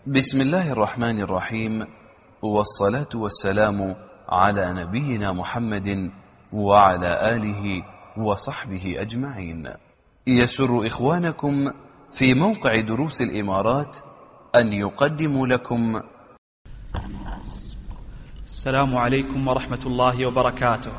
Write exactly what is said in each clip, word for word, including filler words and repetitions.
بسم الله الرحمن الرحيم، والصلاة والسلام على نبينا محمد وعلى آله وصحبه أجمعين. يسر إخوانكم في موقع دروس الإمارات أن يقدموا لكم السلام عليكم ورحمة الله وبركاته.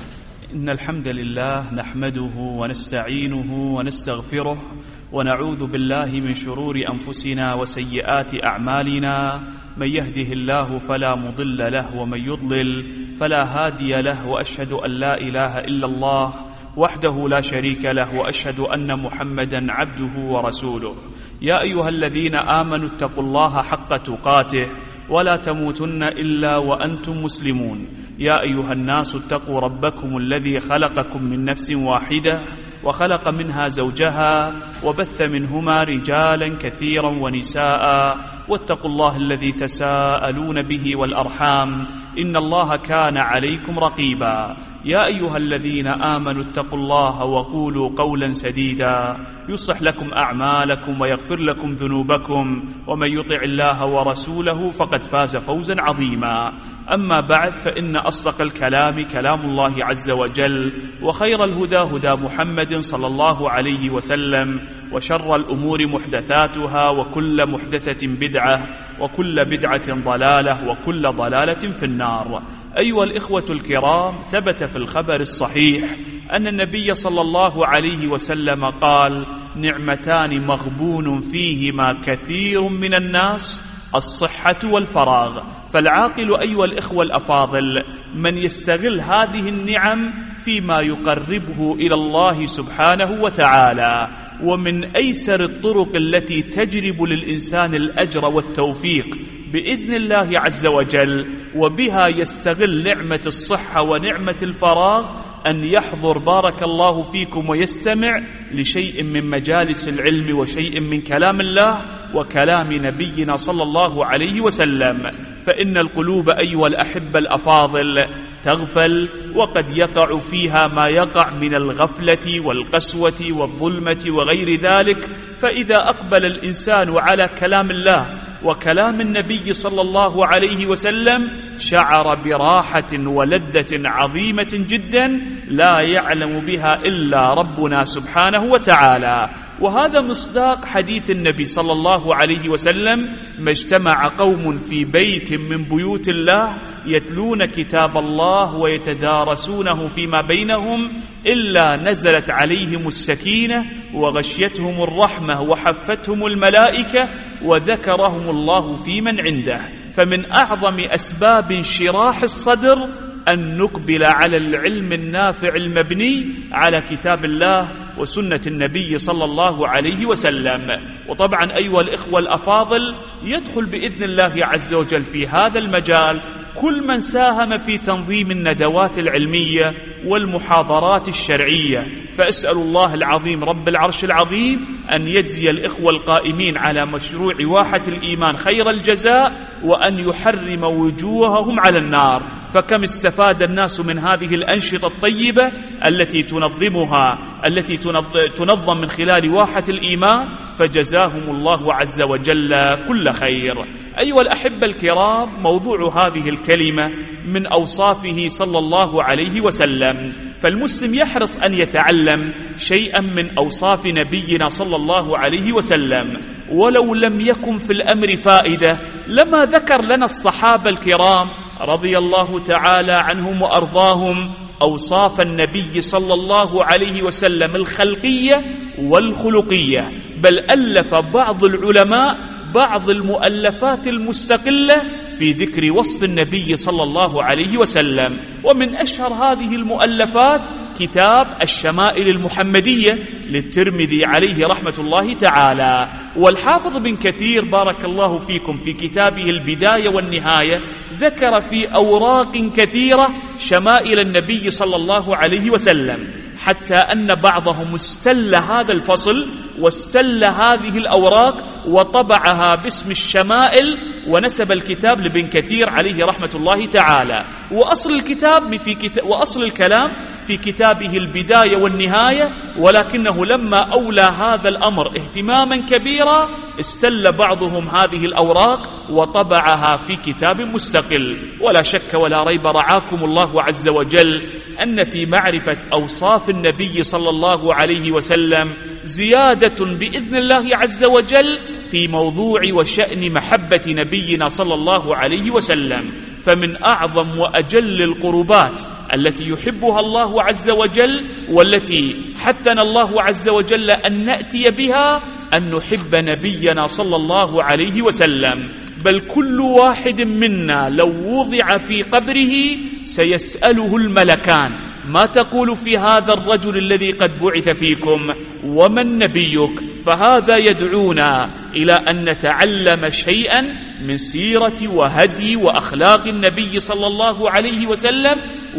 إن الحمد لله نحمده ونستعينه ونستغفره ونعوذ بالله من شرور أنفسنا وسيئات أعمالنا، من يهده الله فلا مضل له ومن يضلل فلا هادي له، وأشهد أن لا إله إلا الله وحده لا شريك له، وأشهد أن محمدا عبده ورسوله. يا أيها الذين آمنوا اتقوا الله حق تقاته ولا تموتن إلا وأنتم مسلمون. يا أيها الناس اتقوا ربكم الذي خلقكم من نفس واحدة وخلق منها زوجها وبث منهما رجالا كثيرا ونساء، واتقوا الله الذي تساءلون به والأرحام إن الله كان عليكم رقيبا. يا أيها الذين آمنوا اتقوا الله وقولوا قولا سديدا يصلح لكم أعمالكم ويغفر لكم ذنوبكم، ومن يطع الله ورسوله فقد فاز فوزا عظيما. أما بعد، فإن أصدق الكلام كلام الله عز وجل، وخير الهدى هدى محمد صلى الله عليه وسلم، وشر الأمور محدثاتها، وكل محدثة بدعة، وكل بدعة ضلالة، وكل ضلالة في النار. أيها الإخوة الكرام، ثبت في الخبر الصحيح أن النبي صلى الله عليه وسلم قال: نعمتان مغبون فيهما كثير من الناس، الصحة والفراغ. فالعاقل أيها الإخوة الأفاضل من يستغل هذه النعم فيما يقربه إلى الله سبحانه وتعالى. ومن أيسر الطرق التي تجلب للإنسان الأجر والتوفيق بإذن الله عز وجل، وبها يستغل نعمة الصحة ونعمة الفراغ، أن يحضر بارك الله فيكم ويستمع لشيء من مجالس العلم وشيء من كلام الله وكلام نبينا صلى الله عليه وسلم. فإن القلوب أيها الأحبة الأفاضل تغفل، وقد يقع فيها ما يقع من الغفلة والقسوة والظلمة وغير ذلك. فإذا أقبل الإنسان على كلام الله وكلام النبي صلى الله عليه وسلم شعر براحة ولذة عظيمة جدا لا يعلم بها إلا ربنا سبحانه وتعالى. وهذا مصداق حديث النبي صلى الله عليه وسلم: ما اجتمع قوم في بيت من بيوت الله يتلون كتاب الله ويتدارسونه فيما بينهم إلا نزلت عليهم السكينة وغشيتهم الرحمة وحفتهم الملائكة وذكرهم الله في من عنده. فمن أعظم أسباب انشراح الصدر أن نقبل على العلم النافع المبني على كتاب الله وسنة النبي صلى الله عليه وسلم. وطبعا أيها الإخوة الأفاضل يدخل بإذن الله عز وجل في هذا المجال كل من ساهم في تنظيم الندوات العلمية والمحاضرات الشرعية. فأسأل الله العظيم رب العرش العظيم أن يجزي الإخوة القائمين على مشروع واحة الإيمان خير الجزاء، وأن يحرم وجوههم على النار. فكم استفاد الناس من هذه الأنشطة الطيبة التي تنظمها التي تنظم من خلال واحة الإيمان، فجزاهم الله عز وجل كل خير. أيها الأحبة الكرام، موضوع هذه الكلمة من أوصافه صلى الله عليه وسلم. فالمسلم يحرص أن يتعلم شيئا من أوصاف نبينا صلى الله عليه وسلم، ولو لم يكن في الأمر فائدة لما ذكر لنا الصحابة الكرام رضي الله تعالى عنهم وأرضاهم أوصاف النبي صلى الله عليه وسلم الخلقية والخلقية. بل ألف بعض العلماء بعض المؤلفات المستقلة في ذكر وصف النبي صلى الله عليه وسلم. ومن أشهر هذه المؤلفات كتاب الشمائل المحمدية للترمذي عليه رحمة الله تعالى. والحافظ بن كثير بارك الله فيكم في كتابه البداية والنهاية ذكر في أوراق كثيرة شمائل النبي صلى الله عليه وسلم، حتى أن بعضهم استل هذا الفصل واستل هذه الأوراق وطبعها باسم الشمائل ونسب الكتاب لابن كثير عليه رحمة الله تعالى. وأصل الكتاب في كتاب وأصل الكلام في كتاب كتابه البداية والنهاية، ولكنه لما أولى هذا الأمر اهتماما كبيرا استل بعضهم هذه الأوراق وطبعها في كتاب مستقل. ولا شك ولا ريب رعاكم الله عز وجل أن في معرفة أوصاف النبي صلى الله عليه وسلم زيادة بإذن الله عز وجل في موضوع وشأن محبة نبينا صلى الله عليه وسلم. فمن أعظم وأجل القربات التي يحبها الله عز وجل والتي حثنا الله عز وجل أن نأتي بها أن نحب نبينا صلى الله عليه وسلم. بل كل واحد منا لو وضع في قبره سيسأله الملكان: ما تقول في هذا الرجل الذي قد بعث فيكم؟ ومن نبيك؟ فهذا يدعونا إلى أن نتعلم شيئا من سيرة وهدي وأخلاق النبي صلى الله عليه وسلم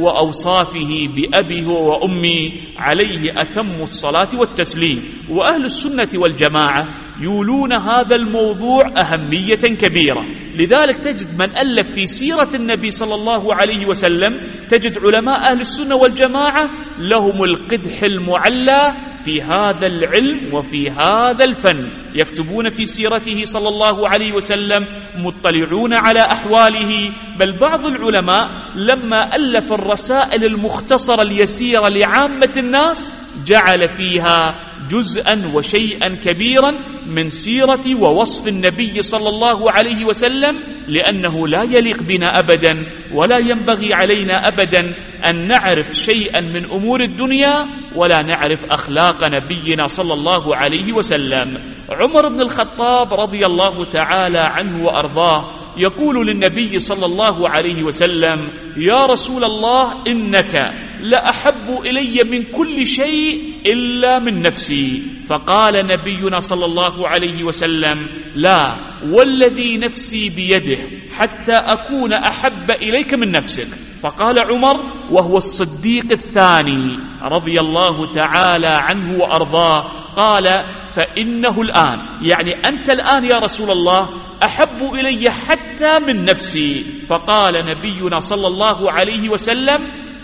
وأوصافه بأبيه وأمي عليه أتم الصلاة والتسليم. وأهل السنة والجماعة يولون هذا الموضوع أهمية كبيرة، لذلك تجد من ألف في سيرة النبي صلى الله عليه وسلم، تجد علماء أهل السنة والجماعة لهم القدح المعلى في هذا العلم وفي هذا الفن، يكتبون في سيرته صلى الله عليه وسلم، مطلعون على أحواله. بل بعض العلماء لما ألف الرسائل المختصرة اليسيرة لعامة الناس جعل فيها جزءا وشيئا كبيرا من سيرة ووصف النبي صلى الله عليه وسلم، لأنه لا يليق بنا أبدا ولا ينبغي علينا أبدا أن نعرف شيئا من أمور الدنيا ولا نعرف أخلاق نبينا صلى الله عليه وسلم. عمر بن الخطاب رضي الله تعالى عنه وأرضاه يقول للنبي صلى الله عليه وسلم: يا رسول الله، إنك لأحب إلي من كل شيء إلا من نفسي. فقال نبينا صلى الله عليه وسلم: لا، والذي نفسي بيده حتى أكون أحب إليك من نفسك. فقال عمر وهو الصديق الثاني رضي الله تعالى عنه وأرضاه، قال: فإنه الآن، يعني أنت الآن يا رسول الله أحب إلي حتى من نفسي. فقال نبينا صلى الله عليه وسلم: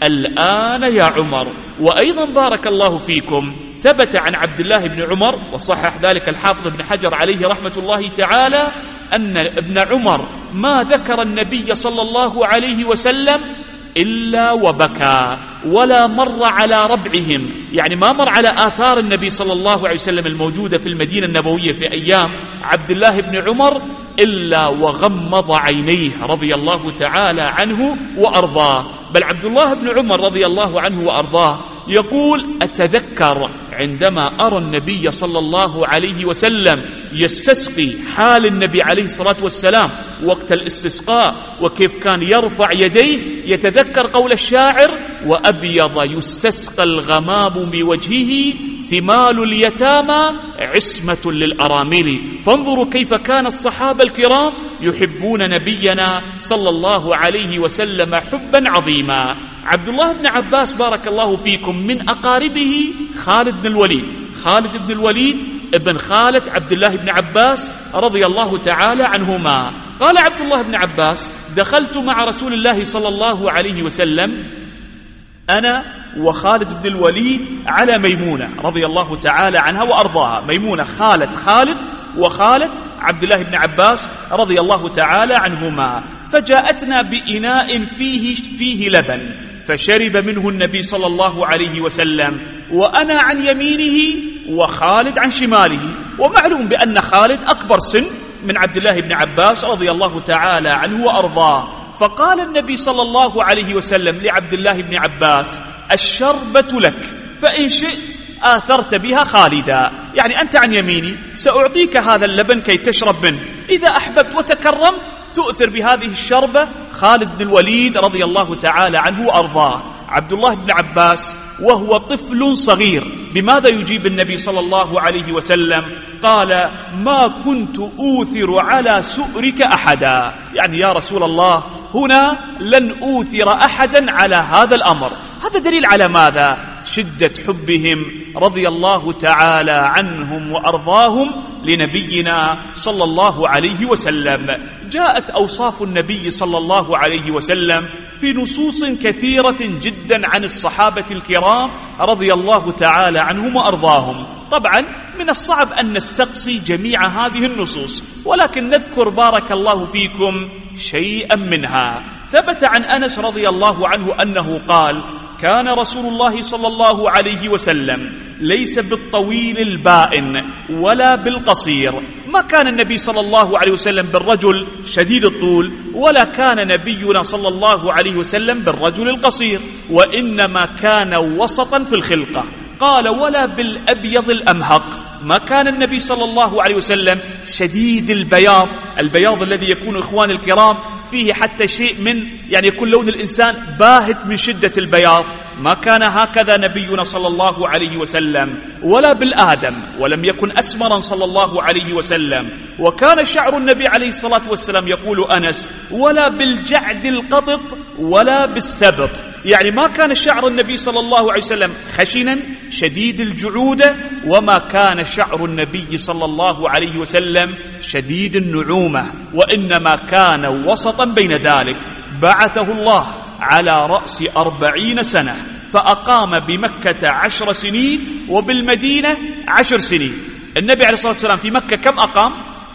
الآن يا عمر. وأيضا بارك الله فيكم ثبت عن عبد الله بن عمر، وصحح ذلك الحافظ ابن حجر عليه رحمة الله تعالى، أن ابن عمر ما ذكر النبي صلى الله عليه وسلم إلا وبكى، ولا مر على ربعهم، يعني ما مر على آثار النبي صلى الله عليه وسلم الموجودة في المدينة النبوية في أيام عبد الله بن عمر إلا وغمض عينيه رضي الله تعالى عنه وأرضاه. بل عبد الله بن عمر رضي الله عنه وأرضاه يقول: أتذكر عندما أرى النبي صلى الله عليه وسلم يستسقي، حال النبي عليه الصلاة والسلام وقت الاستسقاء وكيف كان يرفع يديه، يتذكر قول الشاعر: وأبيض يستسقى الغمام بوجهه ثمال اليتامى عصمة للأرامل. فانظروا كيف كان الصحابة الكرام يحبون نبينا صلى الله عليه وسلم حبا عظيما. عبد الله بن عباس بارك الله فيكم من أقاربه خالد بن الوليد، خالد بن الوليد ابن خالد عبد الله بن عباس رضي الله تعالى عنهما. قال عبد الله بن عباس: دخلت مع رسول الله صلى الله عليه وسلم أنا وخالد بن الوليد على ميمونة رضي الله تعالى عنها وأرضاها. ميمونة خالة خالد وخالة عبد الله بن عباس رضي الله تعالى عنهما. فجاءتنا بإناء فيه, فيه لبن، فشرب منه النبي صلى الله عليه وسلم، وأنا عن يمينه وخالد عن شماله. ومعلوم بأن خالد أكبر سن من عبد الله بن عباس رضي الله تعالى عنه وأرضاه. فقال النبي صلى الله عليه وسلم لعبد الله بن عباس: الشربة لك، فإن شئت آثرت بها خالدا، يعني أنت عن يميني سأعطيك هذا اللبن كي تشرب منه، إذا أحببت وتكرمت تؤثر بهذه الشربة خالد بن الوليد رضي الله تعالى عنه وأرضاه. عبد الله بن عباس وهو طفل صغير بماذا يجيب النبي صلى الله عليه وسلم؟ قال: ما كنت أوثر على سؤرك أحدا، يعني يا رسول الله هنا لن أوثر أحدا على هذا الأمر. هذا دليل على ماذا؟ شدة حبهم رضي الله تعالى عنهم وأرضاهم لنبينا صلى الله عليه وسلم. جاءت أوصاف النبي صلى الله عليه وسلم في نصوص كثيرة جدا عن الصحابة الكرام الكرام رضي الله تعالى عنهم وأرضاهم. طبعا من الصعب أن نستقصي جميع هذه النصوص، ولكن نذكر بارك الله فيكم شيئا منها. ثبت عن أنس رضي الله عنه أنه قال: كان رسول الله صلى الله عليه وسلم ليس بالطويل البائن ولا بالقصير. ما كان النبي صلى الله عليه وسلم بالرجل شديد الطول، ولا كان نبينا صلى الله عليه وسلم بالرجل القصير، وإنما كان وسطا في الخلقة. قال: ولا بالأبيض الأمهق. ما كان النبي صلى الله عليه وسلم شديد البياض، البياض الذي يكون إخوان الكرام فيه حتى شيء من يعني يكون لون الإنسان باهت من شدة البياض. ما كان هكذا نبينا صلى الله عليه وسلم. ولا بالآدم، ولم يكن أسمرا صلى الله عليه وسلم. وكان شعر النبي عليه الصلاة والسلام يقول أنس: ولا بالجعد القطط ولا بالسبط. يعني ما كان شعر النبي صلى الله عليه وسلم خشنا شديد الجعودة، وما كان شعر النبي صلى الله عليه وسلم شديد النعومة، وإنما كان وسطا بين ذلك. بعثه الله على رأس أربعين سنة، فأقام بمكة عشر سنين وبالمدينة عشر سنين. النبي عليه الصلاة والسلام في مكة كم أقام؟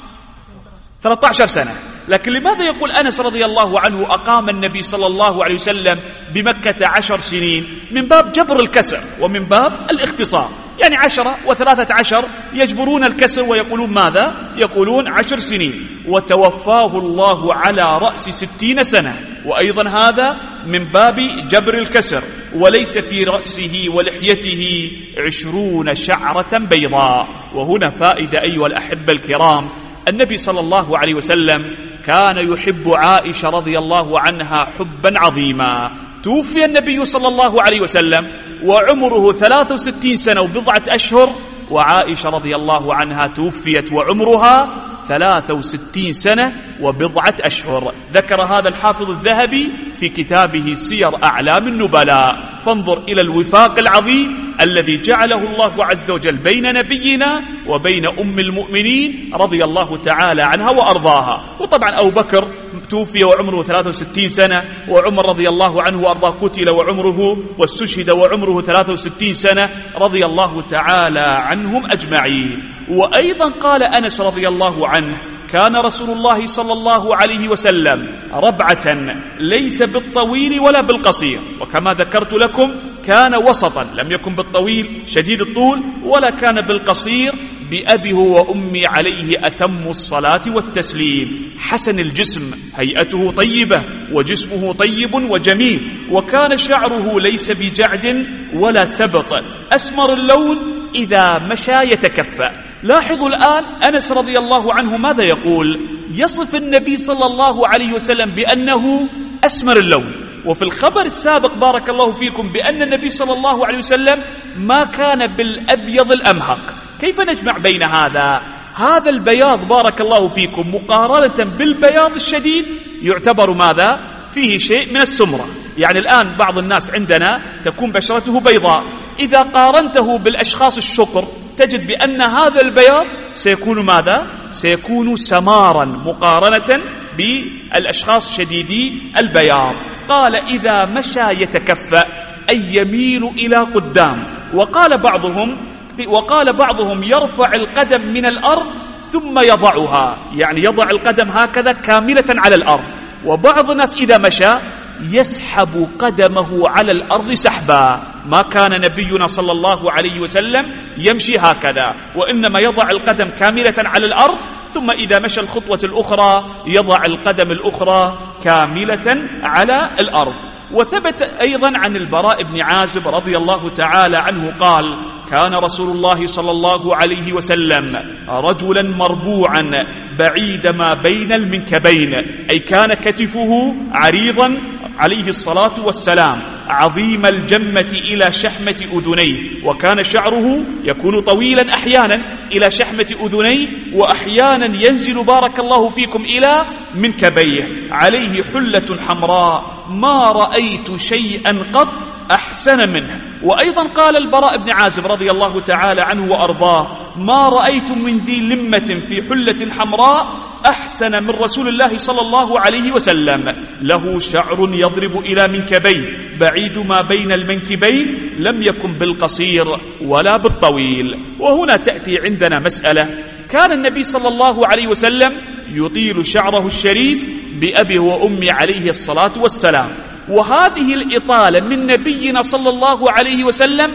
ثلاثة عشر سنة. لكن لماذا يقول أنس رضي الله عنه أقام النبي صلى الله عليه وسلم بمكة عشر سنين؟ من باب جبر الكسر ومن باب الاختصار. يعني عشرة وثلاثة عشر يجبرون الكسر ويقولون ماذا؟ يقولون عشر سنين. وتوفاه الله على رأس ستين سنة، وأيضا هذا من باب جبر الكسر. وليس في رأسه ولحيته عشرون شعرة بيضاء. وهنا فائدة أيها الأحبة الكرام، النبي صلى الله عليه وسلم كان يحب عائشة رضي الله عنها حبا عظيما. توفي النبي صلى الله عليه وسلم وعمره ثلاث وستين سنة وبضعة أشهر، وعائشة رضي الله عنها توفيت وعمرها ثلاث وستين سنة وبضعة أشهر. ذكر هذا الحافظ الذهبي في كتابه سير أعلام النبلاء. فانظر إلى الوفاق العظيم الذي جعله الله عز وجل بين نبينا وبين أم المؤمنين رضي الله تعالى عنها وأرضاها. وطبعا أبو بكر توفي وعمره ثلاث وستين سنة، وعمر رضي الله عنه وأرضاه قتل وعمره واستشهد وعمره ثلاث وستين سنة رضي الله تعالى عنهم أجمعين. وأيضا قال أنس رضي الله عنه: كان رسول الله صلى الله عليه وسلم ربعة ليس بالطويل ولا بالقصير. وكما ذكرت لكم كان وسطا، لم يكن بالطويل شديد الطول ولا كان بالقصير. بأبي وأمي عليه أتم الصلاة والتسليم. حسن الجسم، هيئته طيبة وجسمه طيب وجميل. وكان شعره ليس بجعد ولا سبط. أسمر اللون، إذا مشى يتكفأ. لاحظوا الآن أنس رضي الله عنه ماذا يقول؟ يصف النبي صلى الله عليه وسلم بأنه أسمر اللون. وفي الخبر السابق بارك الله فيكم بأن النبي صلى الله عليه وسلم ما كان بالأبيض الأمهق. كيف نجمع بين هذا؟ هذا البياض بارك الله فيكم مقارنة بالبياض الشديد يعتبر ماذا؟ فيه شيء من السمرة. يعني الآن بعض الناس عندنا تكون بشرته بيضاء، إذا قارنته بالأشخاص الشقر تجد بأن هذا البياض سيكون ماذا؟ سيكون سمارا مقارنة بالأشخاص شديدي البياض. قال: إذا مشى يتكفأ، أي يميل إلى قدام. وقال بعضهم وقال بعضهم يرفع القدم من الأرض ثم يضعها، يعني يضع القدم هكذا كاملة على الأرض. وبعض الناس إذا مشى يسحب قدمه على الأرض سحبا. ما كان نبينا صلى الله عليه وسلم يمشي هكذا، وإنما يضع القدم كاملة على الأرض، ثم إذا مشى الخطوة الأخرى يضع القدم الأخرى كاملة على الأرض. وثبت أيضا عن البراء بن عازب رضي الله تعالى عنه قال: كان رسول الله صلى الله عليه وسلم رجلا مربوعا بعيد ما بين المنكبين، أي كان كتفه عريضا عليه الصلاة والسلام، عظيم الجمة إلى شحمة أذنيه. وكان شعره يكون طويلا أحيانا إلى شحمة أذنيه، وأحيانا ينزل بارك الله فيكم إلى منكبيه. عليه حلة حمراء، ما رأيت شيئا قط أحسن منه. وأيضا قال البراء بن عازب رضي الله تعالى عنه وأرضاه: ما رأيت من ذي لمة في حلة حمراء أحسن من رسول الله صلى الله عليه وسلم، له شعر يضرب إلى منكبيه بعيد ما بين المنكبين، لم يكن بالقصير ولا بالطويل. وهنا تأتي عندنا مسألة: كان النبي صلى الله عليه وسلم يطيل شعره الشريف بأبي وأمي عليه الصلاة والسلام، وهذه الإطالة من نبينا صلى الله عليه وسلم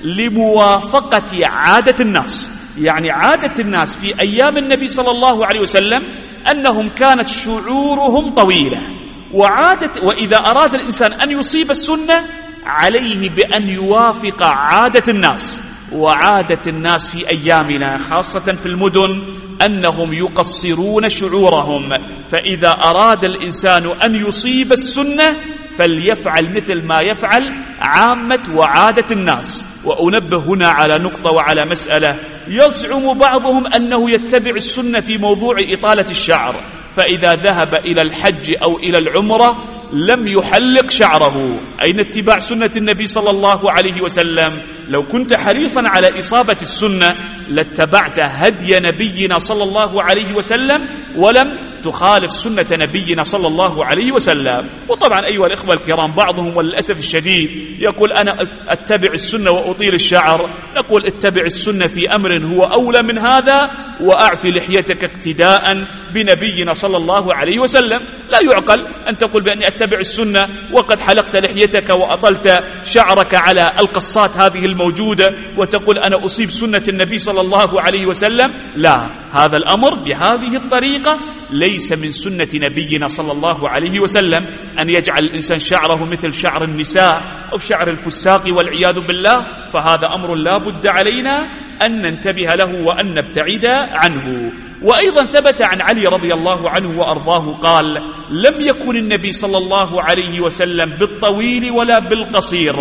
لموافقة عادة الناس. يعني عادة الناس في أيام النبي صلى الله عليه وسلم أنهم كانت شعورهم طويلة، وعادة وإذا أراد الإنسان أن يصيب السنة عليه بأن يوافق عادة الناس. وعادة الناس في أيامنا خاصة في المدن أنهم يقصرون شعورهم، فإذا أراد الإنسان أن يصيب السنة فليفعل مثل ما يفعل عامة وعادة الناس. وأنبه هنا على نقطة وعلى مسألة: يزعم بعضهم أنه يتبع السنة في موضوع إطالة الشعر، فإذا ذهب إلى الحج أو إلى العمرة لم يحلق شعره. أين اتباع سنة النبي صلى الله عليه وسلم؟ لو كنت حريصا على إصابة السنة لاتبعت هدي نبينا صلى الله عليه وسلم ولم تخالف سنة نبينا صلى الله عليه وسلم. وطبعا أيها الإخوة الكرام، بعضهم وللأسف الشديد يقول: أنا أتبع السنة وأطيل الشعر. نقول: اتبع السنة في أمر هو أولى من هذا، وأعفي لحيتك اقتداء بنبينا صلى الله عليه وسلم. لا يعقل أن تقول بأني أتبع السنة وقد حلقت لحيتك وأطلت شعرك على القصات هذه الموجودة وتقول أنا أصيب سنة النبي صلى الله عليه وسلم. لا، هذا الأمر بهذه الطريقة ليس من سنة نبينا صلى الله عليه وسلم. أن يجعل الإنسان شعره مثل شعر النساء أو شعر الفساق والعياذ بالله، فهذا أمر لا بد علينا أن ننتبه له وأن نبتعد عنه. وأيضا ثبت عن علي رضي الله عنه وأرضاه قال: لم يكن النبي صلى الله عليه وسلم بالطويل ولا بالقصير،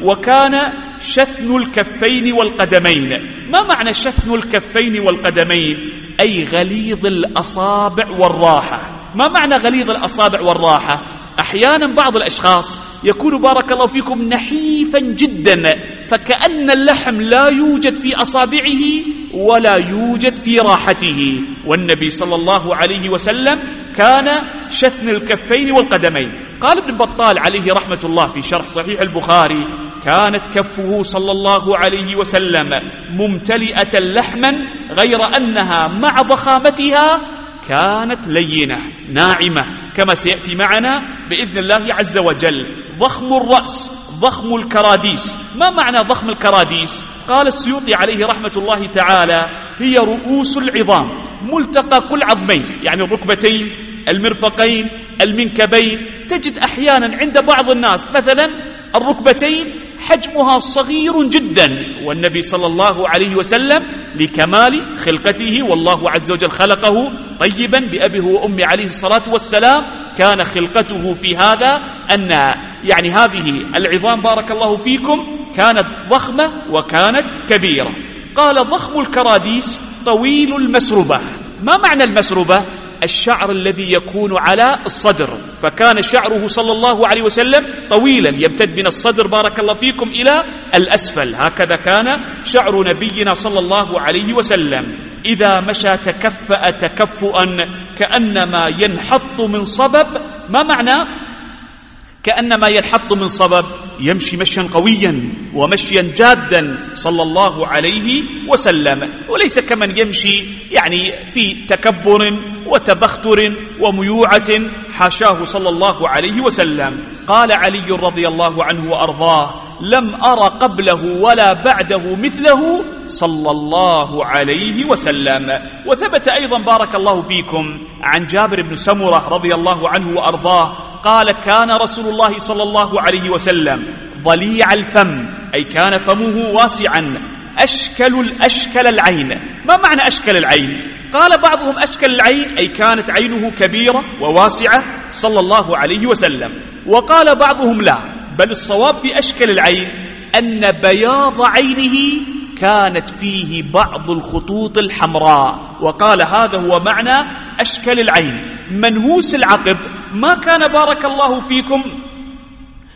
وكان شثن الكفين والقدمين. ما معنى شثن الكفين والقدمين؟ أي غليظ الأصابع والراحة. ما معنى غليظ الأصابع والراحة؟ أحيانا بعض الأشخاص يكون بارك الله فيكم نحيفا جدا، فكأن اللحم لا يوجد في أصابعه ولا يوجد في راحته. والنبي صلى الله عليه وسلم كان شثن الكفين والقدمين. قال ابن بطال عليه رحمة الله في شرح صحيح البخاري: كانت كفه صلى الله عليه وسلم ممتلئة لحما، غير أنها مع ضخامتها كانت لينة ناعمة، كما سيأتي معنا بإذن الله عز وجل. ضخم الرأس، ضخم الكراديس. ما معنى ضخم الكراديس؟ قال السيوطي عليه رحمة الله تعالى: هي رؤوس العظام، ملتقى كل عظمين، يعني الركبتين، المرفقين، المنكبين. تجد أحيانا عند بعض الناس مثلا الركبتين حجمها صغير جدا، والنبي صلى الله عليه وسلم لكمال خلقته، والله عز وجل خلقه طيبا بأبيه وأمه عليه الصلاة والسلام، كان خلقته في هذا أن يعني هذه العظام بارك الله فيكم كانت ضخمة وكانت كبيرة. قال: ضخم الكراديس طويل المسربة. ما معنى المسربة؟ الشعر الذي يكون على الصدر، فكان شعره صلى الله عليه وسلم طويلا يمتد من الصدر بارك الله فيكم إلى الأسفل. هكذا كان شعر نبينا صلى الله عليه وسلم. إذا مشى تكفأ تكفؤا كأنما ينحط من صبب. ما معنى كأنما ينحط من صبب؟ يمشي مشيا قويا ومشيا جادا صلى الله عليه وسلم، وليس كمن يمشي يعني في تكبر وتبختر وميوعة، حاشاه صلى الله عليه وسلم. قال علي رضي الله عنه وأرضاه: لم أر قبله ولا بعده مثله صلى الله عليه وسلم. وثبت أيضا بارك الله فيكم عن جابر بن سمرة رضي الله عنه وأرضاه قال: كان رسول الله صلى الله عليه وسلم ضليع الفم، أي كان فمه واسعا، أشكل الأشكل العين. ما معنى أشكل العين؟ قال بعضهم أشكل العين أي كانت عينه كبيرة وواسعة صلى الله عليه وسلم، وقال بعضهم لا، بل الصواب في أشكل العين أن بياض عينه كانت فيه بعض الخطوط الحمراء، وقال هذا هو معنى أشكل العين. منهوس العقب ما كان بارك الله فيكم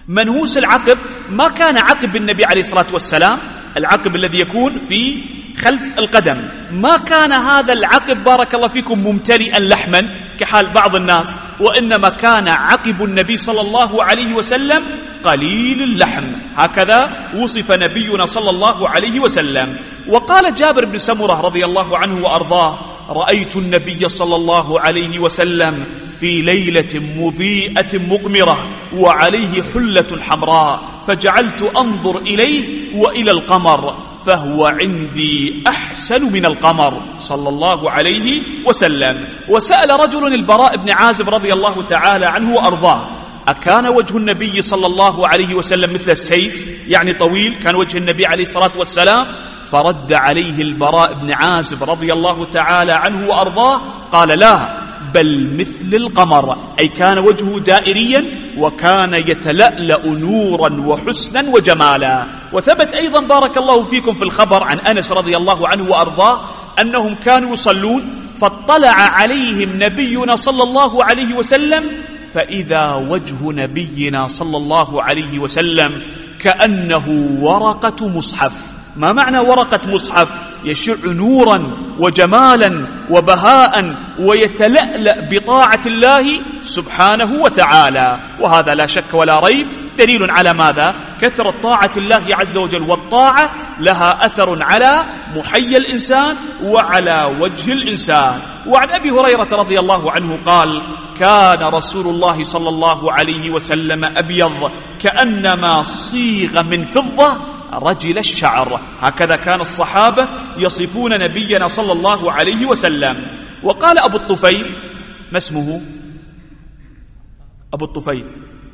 منهوس العقب ما كان عقب النبي عليه الصلاة والسلام، العقب الذي يكون في خلف القدم، ما كان هذا العقب بارك الله فيكم ممتلئا لحما كحال بعض الناس، وإنما كان عقب النبي صلى الله عليه وسلم قليل اللحم. هكذا وصف نبينا صلى الله عليه وسلم. وقال جابر بن سمرة رضي الله عنه وأرضاه: رأيت النبي صلى الله عليه وسلم في ليلة مضيئة مقمرة وعليه حلة حمراء، فجعلت أنظر إليه وإلى القمر فهو عندي أحسن من القمر صلى الله عليه وسلم. وسأل رجل البراء بن عازب رضي الله تعالى عنه وأرضاه: أكان وجه النبي صلى الله عليه وسلم مثل السيف، يعني طويل كان وجه النبي عليه الصلاة والسلام؟ فرد عليه البراء بن عازب رضي الله تعالى عنه وأرضاه قال: لا، بل مثل القمر، أي كان وجهه دائريا وكان يتلألأ نورا وحسنا وجمالا. وثبت أيضا بارك الله فيكم في الخبر عن أنس رضي الله عنه وأرضاه أنهم كانوا يصلون فاطلع عليهم نبينا صلى الله عليه وسلم فإذا وجه نبينا صلى الله عليه وسلم كأنه ورقة مصحف. ما معنى ورقة مصحف؟ يشع نورا وجمالا وبهاء ويتلألأ بطاعة الله سبحانه وتعالى. وهذا لا شك ولا ريب دليل على ماذا؟ كثرة طاعة الله عز وجل، والطاعة لها أثر على محيا الإنسان وعلى وجه الإنسان. وعن أبي هريرة رضي الله عنه قال: كان رسول الله صلى الله عليه وسلم أبيض كأنما صيغ من فضة رجل الشعر. هكذا كان الصحابة يصفون نبينا صلى الله عليه وسلم. وقال أبو الطفيل، ما اسمه أبو الطفيل؟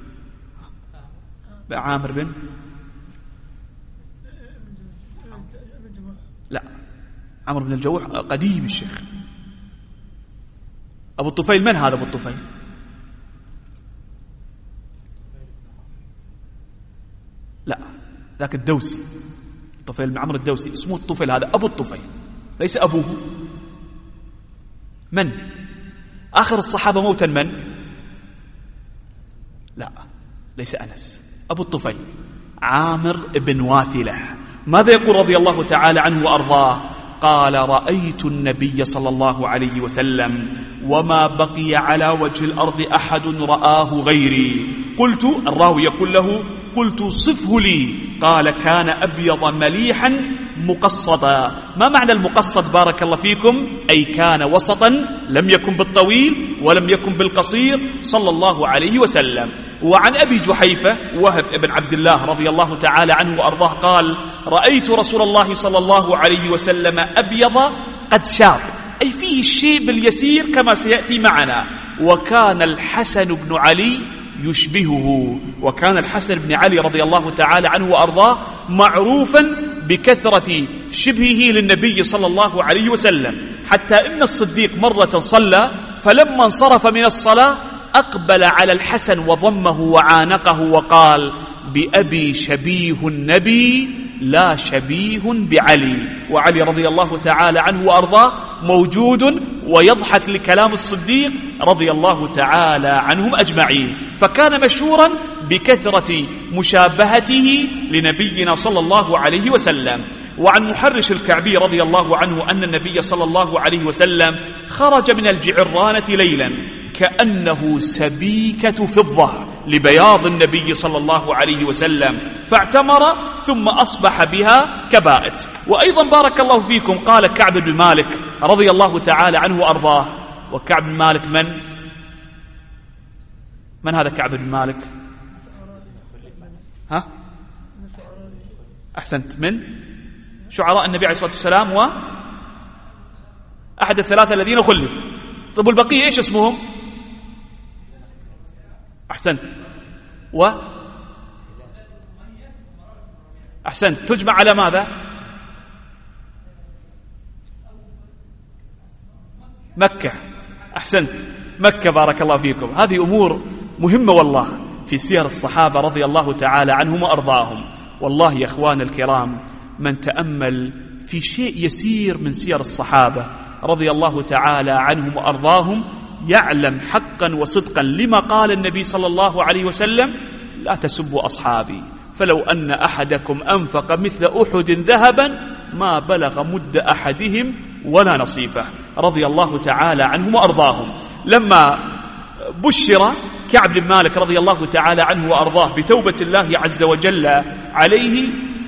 عامر بن لا عمرو بن الجوح قديم الشيخ. أبو الطفيل من هذا أبو الطفيل؟ لا، ذاك الدوسي، الطفيل بن عمرو الدوسي، اسمه الطفيل، هذا أبو الطفيل ليس أبوه. من آخر الصحابة موتا؟ من؟ لا، ليس أنس، أبو الطفيل عامر بن واثلة. ماذا يقول رضي الله تعالى عنه وأرضاه؟ قال: رأيت النبي صلى الله عليه وسلم وما بقي على وجه الأرض أحد رآه غيري. قلت، الراوي يقول له: قلت صفه لي. قال: كان أبيض مليحا مقصدا. ما معنى المقصد بارك الله فيكم؟ أي كان وسطا، لم يكن بالطويل ولم يكن بالقصير صلى الله عليه وسلم. وعن أبي جحيفة وهب بن عبد الله رضي الله تعالى عنه وأرضاه قال: رأيت رسول الله صلى الله عليه وسلم أبيض قد شاب، أي فيه الشيء باليسير كما سيأتي معنا. وكان الحسن بن علي يشبهه. وكان الحسن بن علي رضي الله تعالى عنه وأرضاه معروفا بكثرة شبهه للنبي صلى الله عليه وسلم، حتى إن الصديق مرة صلى فلما انصرف من الصلاة أقبل على الحسن وضمه وعانقه وقال: بأبي شبيه النبي لا شبيه بعلي. وعلي رضي الله تعالى عنه وأرضاه موجود ويضحك لكلام الصديق رضي الله تعالى عنهم أجمعين. فكان مشهورا بكثرة مشابهته لنبينا صلى الله عليه وسلم. وعن محرش الكعبي رضي الله عنه أن النبي صلى الله عليه وسلم خرج من الجعرانة ليلا كأنه سبيكة فضة لبياض النبي صلى الله عليه وسلم، فاعتمر ثم أصبح بها كبائت. وأيضا بارك الله فيكم قال كعب بن مالك رضي الله تعالى عنه وأرضاه. وكعب بن مالك من؟ من هذا كعب بن مالك؟ ها؟ أحسنت، من شعراء النبي عليه الصلاة والسلام وأحد الثلاثة الذين خلفوا. طب والبقية إيش اسمهم؟ أحسنت، و أحسنت، تجمع على ماذا؟ مكة. أحسنت، مكة، بارك الله فيكم. هذه أمور مهمة والله في سير الصحابة رضي الله تعالى عنهم وأرضاهم. والله يا إخوان الكرام، من تأمل في شيء يسير من سير الصحابة رضي الله تعالى عنهم وأرضاهم يعلم حقا وصدقا لما قال النبي صلى الله عليه وسلم: لا تسبوا أصحابي، فلو أن أحدكم أنفق مثل أحد ذهبا ما بلغ مد أحدهم ولا نصيفه، رضي الله تعالى عنهم وأرضاهم. لما بشر كعب بن مالك رضي الله تعالى عنه وأرضاه بتوبة الله عز وجل عليه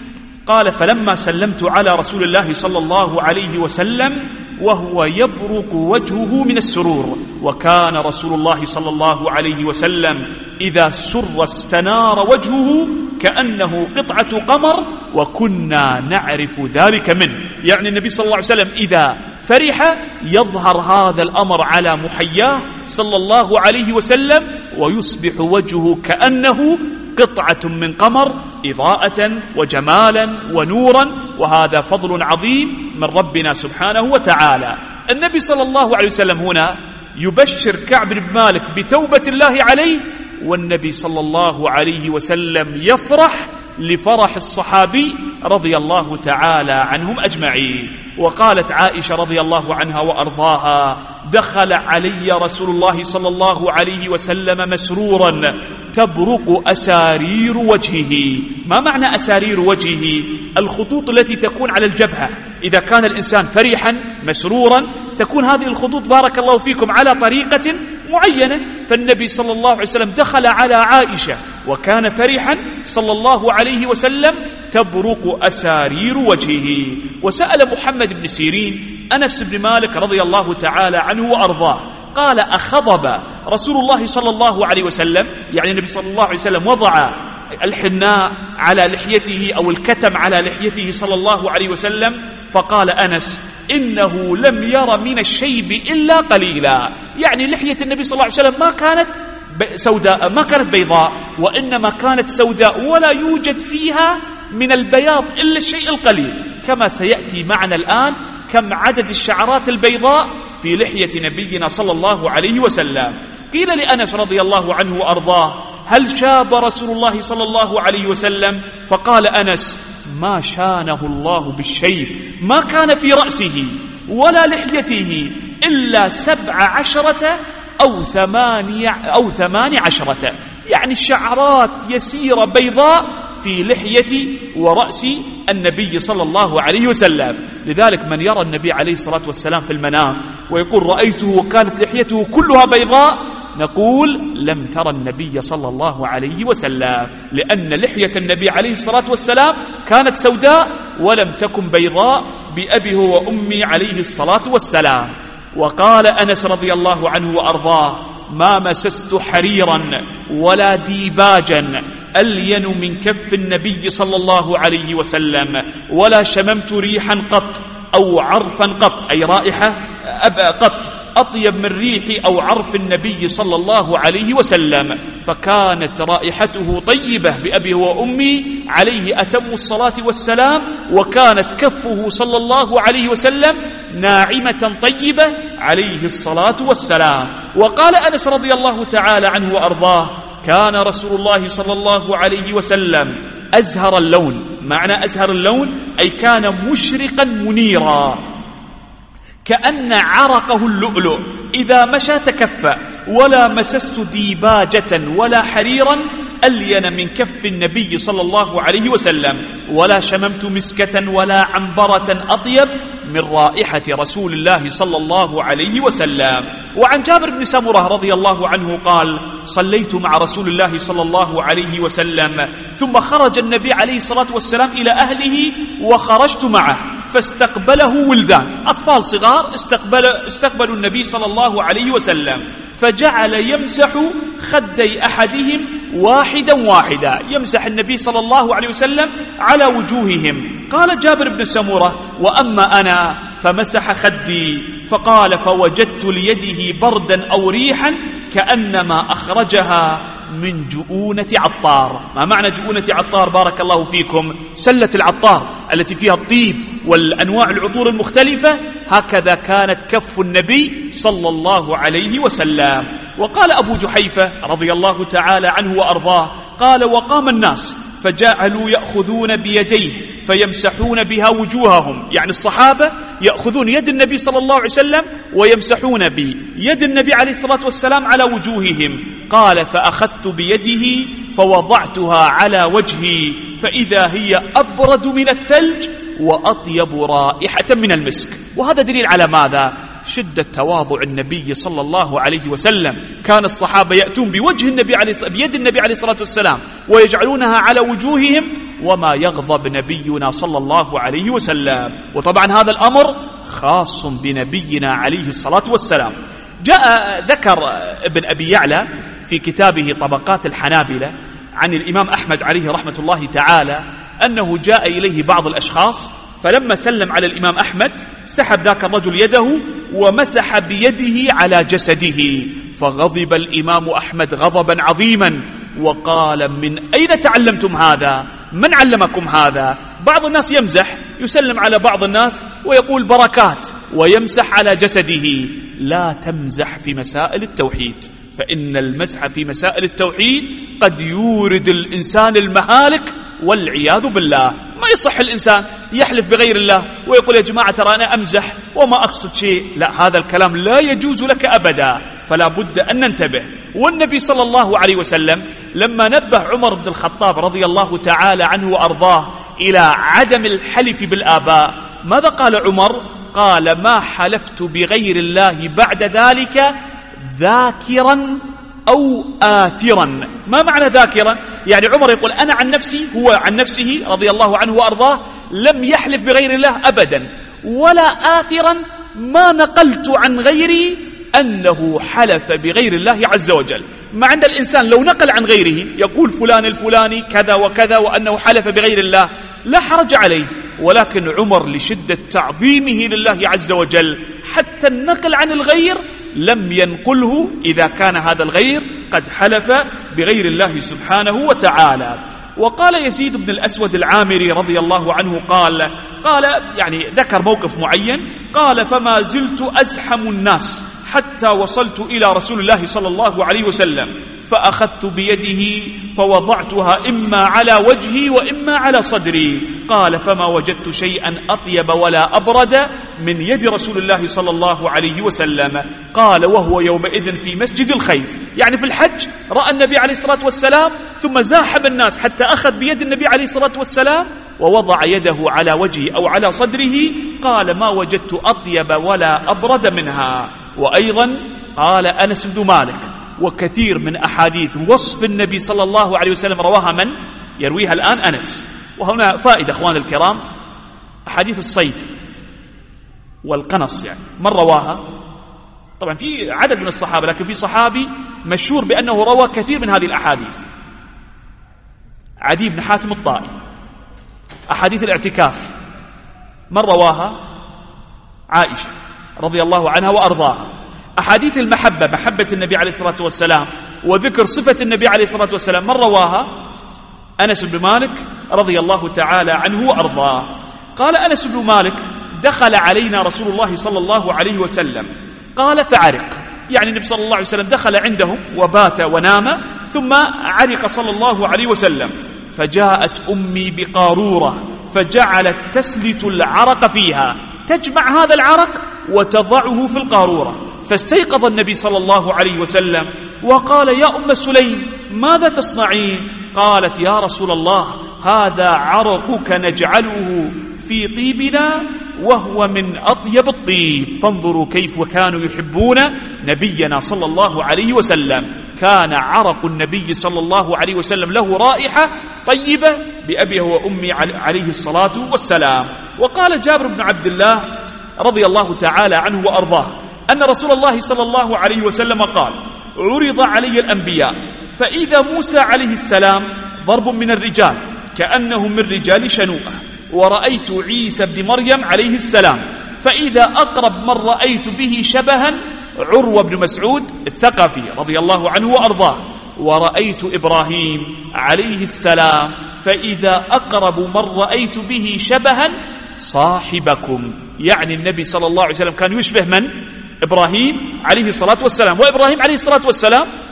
قال: فلما سلمت على رسول الله صلى الله عليه وسلم وهو يبرق وجهه من السرور، وكان رسول الله صلى الله عليه وسلم إذا سر استنار وجهه كأنه قطعة قمر، وكنا نعرف ذلك منه. يعني النبي صلى الله عليه وسلم إذا فرح يظهر هذا الأمر على محياه صلى الله عليه وسلم، ويصبح وجهه كأنه قطعة من قمر إضاءة وجمالا ونورا، وهذا فضل عظيم من ربنا سبحانه وتعالى. النبي صلى الله عليه وسلم هنا يبشر كعب بن مالك بتوبة الله عليه، والنبي صلى الله عليه وسلم يفرح لفرح الصحابي رضي الله تعالى عنهم أجمعين. وقالت عائشة رضي الله عنها وأرضاها: دخل علي رسول الله صلى الله عليه وسلم مسرورا تبرق أسارير وجهه. ما معنى أسارير وجهه؟ الخطوط التي تكون على الجبهة، إذا كان الإنسان فرحا مسرورا تكون هذه الخطوط بارك الله فيكم على طريقة معينة. فالنبي صلى الله عليه وسلم دخل على عائشة وكان فرحا صلى الله عليه وسلم تبرق أسارير وجهه. وسأل محمد بن سيرين أنس بن مالك رضي الله تعالى عنه وأرضاه قال: أخضب رسول الله صلى الله عليه وسلم، يعني النبي صلى الله عليه وسلم وضع الحناء على لحيته أو الكتم على لحيته صلى الله عليه وسلم، فقال أنس: إنه لم ير من الشيب إلا قليلا. يعني لحية النبي صلى الله عليه وسلم ما كانت سوداء، ما كانت بيضاء، وإنما كانت سوداء ولا يوجد فيها من البياض إلا الشيء القليل، كما سيأتي معنا الآن كم عدد الشعرات البيضاء في لحية نبينا صلى الله عليه وسلم. قيل لأنس رضي الله عنه وأرضاه: هل شاب رسول الله صلى الله عليه وسلم؟ فقال أنس: ما شانه الله بالشيب، ما كان في رأسه ولا لحيته إلا سبع عشرة أو ثمانية أو ثمان عشرة، يعني الشعرات يسيرة بيضاء في لحية ورأس النبي صلى الله عليه وسلم. لذلك من يرى النبي عليه الصلاة والسلام في المنام ويقول رأيته وكانت لحيته كلها بيضاء، نقول لم ترى النبي صلى الله عليه وسلم، لأن لحية النبي عليه الصلاة والسلام كانت سوداء ولم تكن بيضاء بأبيه وأمي عليه الصلاة والسلام. وقال أنس رضي الله عنه وأرضاه: ما مسست حريرا ولا ديباجا ألين من كف النبي صلى الله عليه وسلم، ولا شممت ريحا قط أو عرفا قط، أي رائحة قط أطيب من ريح أو عرف النبي صلى الله عليه وسلم، فكانت رائحته طيبة بأبي وأمي عليه أتم الصلاة والسلام، وكانت كفه صلى الله عليه وسلم ناعمة طيبة عليه الصلاة والسلام. وقال أنس رضي الله تعالى عنه وأرضاه: كان رسول الله صلى الله عليه وسلم أزهر اللون. معنى أزهر اللون أي كان مشرقا منيرا كأن عرقه اللؤلؤ، إذا مشى تكفى، ولا مسست ديباجة ولا حريرا ألين من كف النبي صلى الله عليه وسلم، ولا شممت مسكة ولا عنبرة أطيب من رائحة رسول الله صلى الله عليه وسلم. وعن جابر بن سمرة رضي الله عنه قال: صليت مع رسول الله صلى الله عليه وسلم، ثم خرج النبي عليه الصلاة والسلام إلى أهله وخرجت معه، فاستقبله ولدان أطفال صغار استقبل استقبلوا النبي صلى الله عليه وسلم، فجعل يمسح خدي أحدهم واحدا واحدا، يمسح النبي صلى الله عليه وسلم على وجوههم. قال جابر بن سمرة: وأما أنا فمسح خدي، فقال: فوجدت ليده بردا أو ريحا كأنما أخرجها من جؤونة عطار. ما معنى جؤونة عطار بارك الله فيكم؟ سلة العطار التي فيها الطيب والأنواع العطور المختلفة، هكذا كانت كف النبي صلى الله عليه وسلم. وقال أبو جحيفة رضي الله تعالى عنه وأرضاه قال: وقام الناس فجعلوا يأخذون بيديه فيمسحون بها وجوههم، يعني الصحابة يأخذون يد النبي صلى الله عليه وسلم ويمسحون بيد النبي عليه الصلاة والسلام على وجوههم. قال فأخذت بيده فوضعتها على وجهي فإذا هي أبرد من الثلج وأطيب رائحة من المسك. وهذا دليل على ماذا؟ شدة تواضع النبي صلى الله عليه وسلم. كان الصحابة يأتون بوجه النبي عليه بيد النبي عليه الصلاة والسلام ويجعلونها على وجوههم وما يغضب نبينا صلى الله عليه وسلم. وطبعا هذا الأمر خاص بنبينا عليه الصلاة والسلام. جاء ذكر ابن أبي يعلى في كتابه طبقات الحنابلة عن الإمام أحمد عليه رحمة الله تعالى أنه جاء إليه بعض الأشخاص، فلما سلم على الإمام أحمد سحب ذاك الرجل يده ومسح بيده على جسده، فغضب الإمام أحمد غضبا عظيما وقال من أين تعلمتم هذا؟ من علمكم هذا؟ بعض الناس يمزح، يسلم على بعض الناس ويقول بركات ويمسح على جسده. لا تمزح في مسائل التوحيد، فإن المزح في مسائل التوحيد قد يورد الإنسان المهالك والعياذ بالله. ما يصح الإنسان يحلف بغير الله ويقول يا جماعة ترى أنا أمزح وما أقصد شيء، لا، هذا الكلام لا يجوز لك أبدا، فلا بد أن ننتبه. والنبي صلى الله عليه وسلم لما نبه عمر بن الخطاب رضي الله تعالى عنه وأرضاه إلى عدم الحلف بالآباء، ماذا قال عمر؟ قال ما حلفت بغير الله بعد ذلك ذاكرا أو آثرا. ما معنى ذاكرا؟ يعني عمر يقول أنا عن نفسي، هو عن نفسه رضي الله عنه وأرضاه لم يحلف بغير الله أبدا، ولا آثرا ما نقلت عن غيري أنه حلف بغير الله عز وجل. ما عند الإنسان لو نقل عن غيره يقول فلان الفلاني كذا وكذا وأنه حلف بغير الله لا حرج عليه، ولكن عمر لشدة تعظيمه لله عز وجل حتى النقل عن الغير لم ينقله إذا كان هذا الغير قد حلف بغير الله سبحانه وتعالى. وقال يزيد بن الأسود العامري رضي الله عنه قال قال يعني ذكر موقف معين، قال فما زلت أزحم الناس حتى وصلت إلى رسول الله صلى الله عليه وسلم فأخذت بيده فوضعتها إما على وجهي وإما على صدري. قال فما وجدت شيئا أطيب ولا أبرد من يد رسول الله صلى الله عليه وسلم. قال وهو يومئذ في مسجد الخيف، يعني في الحج رأى النبي عليه الصلاة والسلام ثم زاحم الناس حتى أخذ بيد النبي عليه الصلاة والسلام ووضع يده على وجهه أو على صدره. قال ما وجدت أطيب ولا أبرد منها. وأيضا قال أنس بن مالك وكثير من أحاديث وصف النبي صلى الله عليه وسلم رواها من؟ يرويها الآن أنس. وهنا فائدة أخوان الكرام، أحاديث الصيد والقنص يعني من رواها؟ طبعا في عدد من الصحابة، لكن في صحابي مشهور بأنه روى كثير من هذه الأحاديث، عدي بن حاتم الطائي. أحاديث الاعتكاف من رواها؟ عائشة رضي الله عنها وأرضاها. أحاديث المحبة، محبة النبي عليه الصلاة والسلام وذكر صفة النبي عليه الصلاة والسلام من رواها؟ أنس بن مالك رضي الله تعالى عنه وأرضاه. قال أنس بن مالك دخل علينا رسول الله صلى الله عليه وسلم قال فعرق، يعني النبي صلى الله عليه وسلم دخل عندهم وبات ونام ثم عرق صلى الله عليه وسلم، فجاءت أمي بقارورة فجعلت تسلت العرق فيها، تجمع هذا العرق وتضعه في القارورة. فاستيقظ النبي صلى الله عليه وسلم وقال يا أم سليم ماذا تصنعين؟ قالت يا رسول الله هذا عرقك نجعله في طيبنا وهو من أطيب الطيب. فانظروا كيف كانوا يحبون نبينا صلى الله عليه وسلم. كان عرق النبي صلى الله عليه وسلم له رائحة طيبة بأبيه وأمي عليه الصلاة والسلام. وقال جابر بن عبد الله رضي الله تعالى عنه وأرضاه أن رسول الله صلى الله عليه وسلم قال عرض علي الأنبياء فإذا موسى عليه السلام ضرب من الرجال كأنه من رجال شنوءة، ورأيت عيسى بن مريم عليه السلام فإذا أقرب من رأيت به شبها عروة بن مسعود الثقفي رضي الله عنه وأرضاه، ورأيت إبراهيم عليه السلام فإذا أقرب من رأيت به شبها صاحبكم. يعني النبي صلى الله عليه وسلم كان يشبه من؟ إبراهيم عليه الصلاة والسلام. وإبراهيم عليه الصلاة والسلام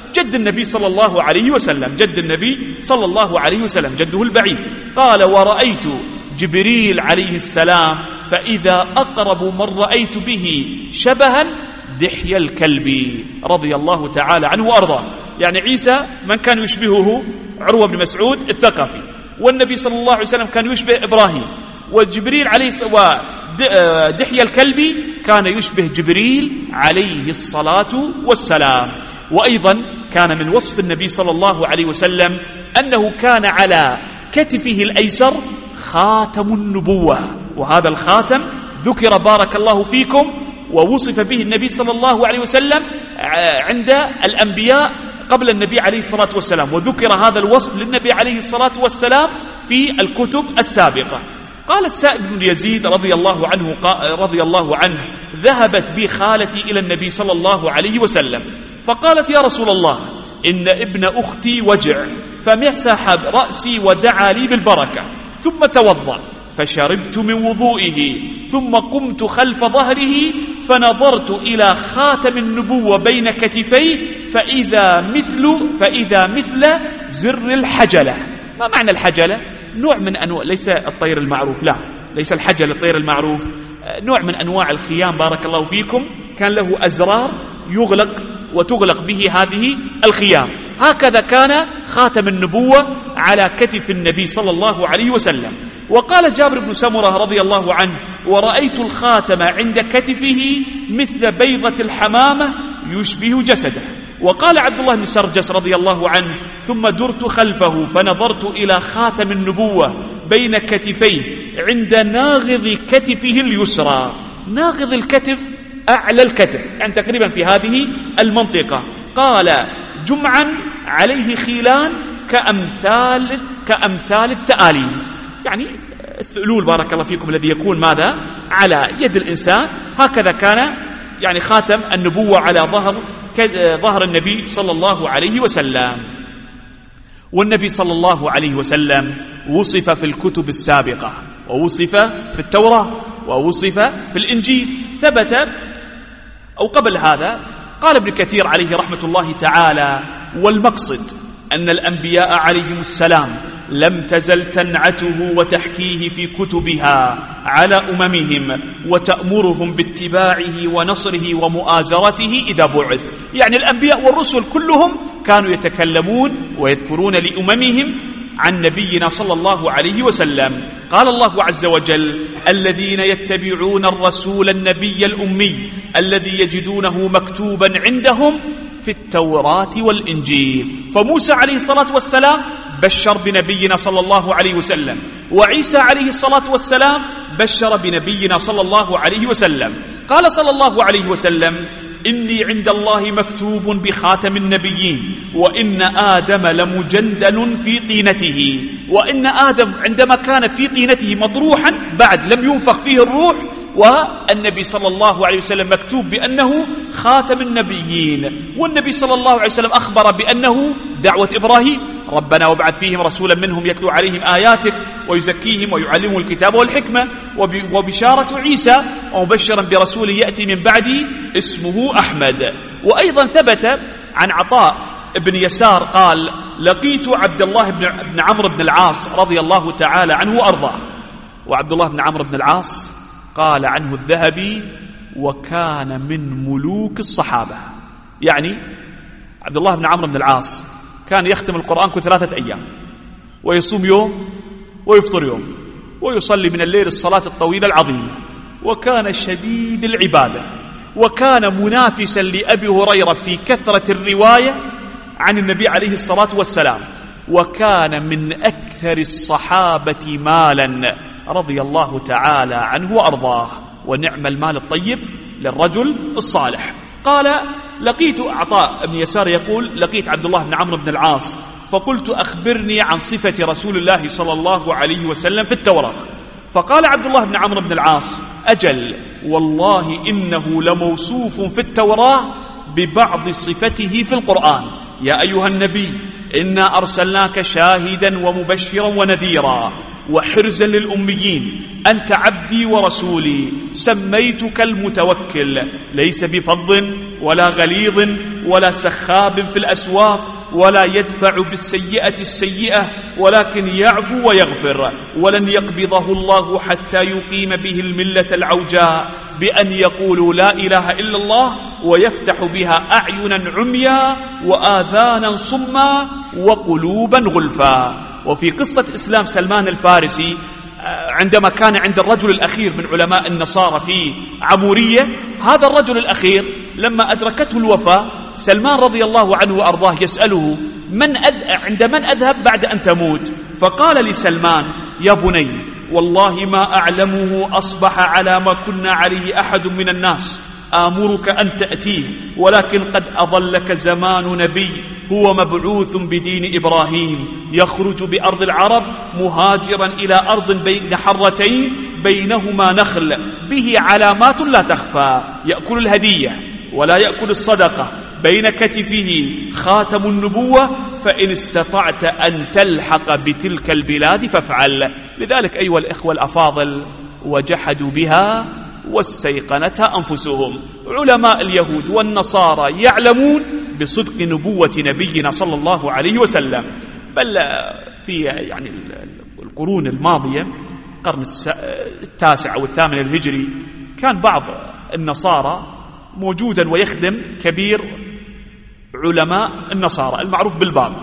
جد النبي صلى الله عليه وسلم، جد النبي صلى الله عليه وسلم، جده البعيد. قال: ورأيت جبريل عليه السلام فإذا أقرب من رأيت به شبها دحية الكلب رضي الله تعالى عنه وأرضاه. يعني عيسى من كان يشبهه؟ عروة بن مسعود الثقفي. والنبي صلى الله عليه وسلم كان يشبه إبراهيم. وجبريل عليه السلام ودحية الكلب كان يشبه جبريل عليه الصلاة والسلام. وأيضا كان من وصف النبي صلى الله عليه وسلم أنه كان على كتفه الأيسر خاتم النبوة، وهذا الخاتم ذكر بارك الله فيكم ووصف به النبي صلى الله عليه وسلم عند الأنبياء قبل النبي عليه الصلاة والسلام، وذكر هذا الوصف للنبي عليه الصلاة والسلام في الكتب السابقة. قال السائب بن يزيد رضي الله عنه رضي الله عنه: ذهبت بي خالتي إلى النبي صلى الله عليه وسلم فقالت: يا رسول الله، إن ابن أختي وجع، فمسح رأسي ودعا لي بالبركة، ثم توضأ فشربت من وضوئه، ثم قمت خلف ظهره فنظرت إلى خاتم النبوة بين كتفيه فإذا مثل فإذا مثل زر الحجلة. ما معنى الحجلة؟ نوع من أنواع، ليس الطير المعروف، لا، ليس الحجل الطير المعروف، نوع من أنواع الخيام بارك الله فيكم، كان له أزرار يغلق وتغلق به هذه الخيام. هكذا كان خاتم النبوة على كتف النبي صلى الله عليه وسلم. وقال جابر بن سمرة رضي الله عنه: ورأيت الخاتم عند كتفه مثل بيضة الحمامة يشبه جسده. وقال عبد الله بن سرجس رضي الله عنه: ثم درت خلفه فنظرت إلى خاتم النبوة بين كتفيه عند ناغض كتفه اليسرى. ناغض الكتف أعلى الكتف، يعني تقريبا في هذه المنطقة. قال: جمعا عليه خيلان كأمثال كأمثال الثآلين، يعني الثلول بارك الله فيكم الذي يكون ماذا؟ على يد الإنسان. هكذا كان يعني خاتم النبوة على ظهر ظهر النبي صلى الله عليه وسلم. والنبي صلى الله عليه وسلم وصف في الكتب السابقة، ووصف في التوراة، ووصف في الإنجيل. ثبت أو قبل هذا قال ابن كثير عليه رحمة الله تعالى: والمقصد أن الأنبياء عليهم السلام لم تزل تنعته وتحكيه في كتبها على أممهم وتأمرهم باتباعه ونصره ومؤازرته إذا بعث. يعني الأنبياء والرسل كلهم كانوا يتكلمون ويذكرون لأممهم عن نبينا صلى الله عليه وسلم. قال الله عز وجل: الذين يتبعون الرسول النبي الأمي الذي يجدونه مكتوبا عندهم في التوراة والإنجيل. فموسى عليه الصلاة والسلام بشر بنبينا صلى الله عليه وسلم، وعيسى عليه الصلاة والسلام بشر بنبينا صلى الله عليه وسلم. قال صلى الله عليه وسلم: إني عند الله مكتوب بخاتم النبيين، وإن آدم لمجندل في طينته. وإن آدم عندما كان في طينته مطروحا بعد لم ينفخ فيه الروح، والنبي صلى الله عليه وسلم مكتوب بأنه خاتم النبيين. والنبي صلى الله عليه وسلم أخبر بأنه دعوة إبراهيم: ربنا وابعث فيهم رسولا منهم يتلو عليهم آياتك ويزكيهم ويعلمهم الكتاب والحكمة. وبشارة عيسى: ومبشرا برسول يأتي من بعدي اسمه أحمد. وأيضا ثبت عن عطاء بن يسار قال: لقيت عبد الله بن عمرو بن العاص رضي الله تعالى عنه وأرضاه. وعبد الله بن عمرو بن العاص قال عنه الذهبي: وكان من ملوك الصحابة. يعني عبد الله بن عمرو بن العاص كان يختم القرآن كل ثلاثة أيام، ويصوم يوم ويفطر يوم، ويصلي من الليل الصلاة الطويلة العظيمة، وكان شديد العبادة، وكان منافسا لأبي هريرة في كثرة الرواية عن النبي عليه الصلاة والسلام، وكان من أكثر الصحابة مالا رضي الله تعالى عنه وأرضاه. ونعم المال الطيب للرجل الصالح. قال: لقيت عطاء بن يسار يقول: لقيت عبد الله بن عمرو بن العاص فقلت: أخبرني عن صفة رسول الله صلى الله عليه وسلم في التوراة. فقال عبد الله بن عمرو بن العاص: أجل والله إنه لموصوف في التوراة ببعض صفته في القرآن. يا أيها النبي إنا أرسلناك شاهدا ومبشرا ونذيرا وحرزا للأميين أنت عبدي ورسولي سميتك المتوكل ليس بفظ ولا غليظ ولا سخاب في الأسواق ولا يدفع بالسيئة السيئة ولكن يعفو ويغفر ولن يقبضه الله حتى يقيم به الملة العوجاء بأن يقولوا لا إله إلا الله ويفتح بها أعينا عميا وآذانا صما وقلوبا غلفا. وفي قصة إسلام سلمان الفارسي عندما كان عند الرجل الأخير من علماء النصارى في عمورية، هذا الرجل الأخير لما أدركته الوفاة سلمان رضي الله عنه وأرضاه يسأله من أذ... عند من أذهب بعد أن تموت؟ فقال لسلمان يا بني والله ما أعلمه أصبح على ما كنا عليه أحد من الناس آمرك أن تأتيه ولكن قد أظلك زمان نبي هو مبعوث بدين إبراهيم يخرج بأرض العرب مهاجرا إلى أرض بين حرتين بينهما نخل به علامات لا تخفى يأكل الهدية ولا يأكل الصدقة بين كتفه خاتم النبوة فإن استطعت أن تلحق بتلك البلاد فافعل. لذلك أيها الإخوة الأفاضل وجحدوا بها واستيقنتها أنفسهم. علماء اليهود والنصارى يعلمون بصدق نبوة نبينا صلى الله عليه وسلم، بل في يعني القرون الماضية القرن التاسع أو الثامن الهجري كان بعض النصارى موجودا ويخدم كبير علماء النصارى المعروف بالبابا.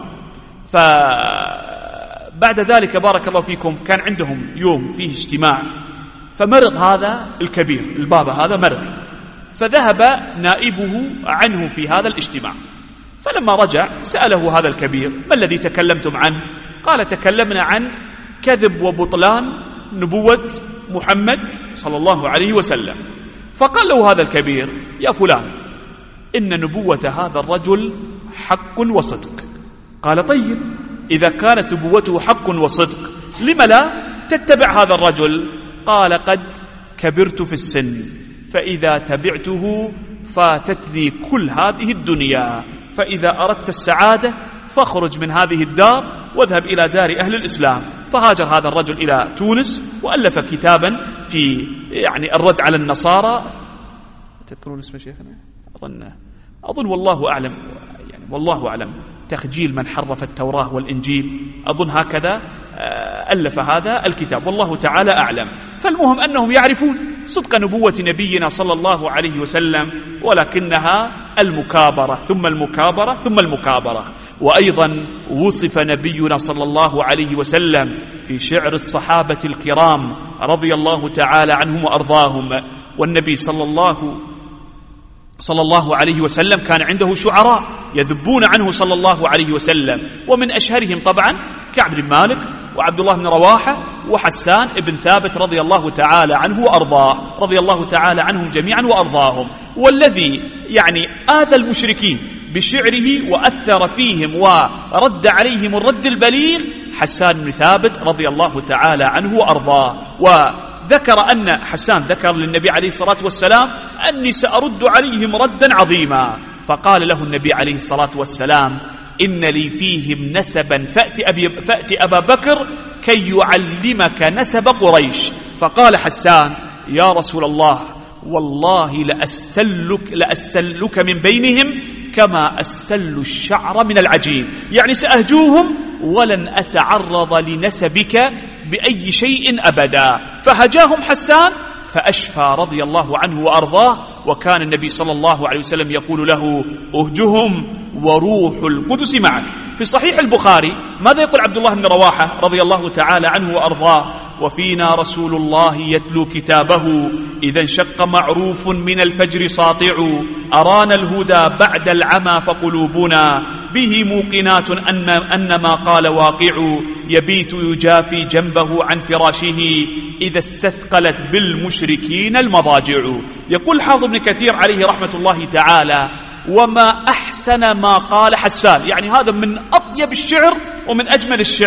فبعد ذلك بارك الله فيكم كان عندهم يوم فيه اجتماع، فمرض هذا الكبير البابا هذا مرض، فذهب نائبه عنه في هذا الاجتماع. فلما رجع سأله هذا الكبير ما الذي تكلمتم عنه؟ قال تكلمنا عن كذب وبطلان نبوة محمد صلى الله عليه وسلم. فقال له هذا الكبير يا فلان إن نبوة هذا الرجل حق وصدق. قال طيب إذا كانت نبوته حق وصدق لم لا تتبع هذا الرجل؟ قال قد كبرت في السن فإذا تبعته فاتتني كل هذه الدنيا فإذا أردت السعادة فاخرج من هذه الدار واذهب إلى دار أهل الإسلام. فهاجر هذا الرجل إلى تونس وألف كتابا في يعني الرد على النصارى. تذكرون اسم شيخنا؟ أظن أظن والله أعلم يعني والله أعلم تخجيل من حرف التوراة والإنجيل، أظن هكذا ألف هذا الكتاب والله تعالى أعلم. فالمهم أنهم يعرفون صدق نبوة نبينا صلى الله عليه وسلم، ولكنها المكابرة ثم المكابرة ثم المكابرة. وأيضا وصف نبينا صلى الله عليه وسلم في شعر الصحابة الكرام رضي الله تعالى عنهم وأرضاهم. والنبي صلى الله صلى الله عليه وسلم كان عنده شعراء يذبون عنه صلى الله عليه وسلم، ومن أشهرهم طبعا كعب بن مالك وعبد الله بن رواحة وحسان بن ثابت رضي الله تعالى عنه وأرضاه، رضي الله تعالى عنهم جميعا وأرضاهم. والذي يعني آذى المشركين بشعره وأثر فيهم ورد عليهم الرد البليغ حسان بن ثابت رضي الله تعالى عنه وأرضاه. وذكر أن حسان ذكر للنبي عليه الصلاة والسلام أني سأرد عليهم ردا عظيما، فقال له النبي عليه الصلاة والسلام إن لي فيهم نسبا فأت, أبي فأت أبا بكر كي يعلمك نسب قريش. فقال حسان يا رسول الله والله لأستلك, لأستلك من بينهم كما أستل الشعر من العجين، يعني سأهجوهم ولن أتعرض لنسبك بأي شيء أبدا. فهجاهم حسان فأشفى رضي الله عنه وأرضاه. وكان النبي صلى الله عليه وسلم يقول له أهجهم وروح القدس معك. في صحيح البخاري ماذا يقول عبد الله بن رواحة رضي الله تعالى عنه وأرضاه؟ وفينا رسول الله يتلو كتابه إذا انشق معروف من الفجر ساطع أرانا الهدى بعد العمى فقلوبنا به موقنات أن, أن ما قال واقع يبيت يجافي جنبه عن فراشه إذا استثقلت بالمشركين المضاجع. يقول حافظ ابن كثير عليه رحمة الله تعالى وما أحسن ما قال حسان، يعني هذا من أطيب الشعر ومن أجمل الشعر.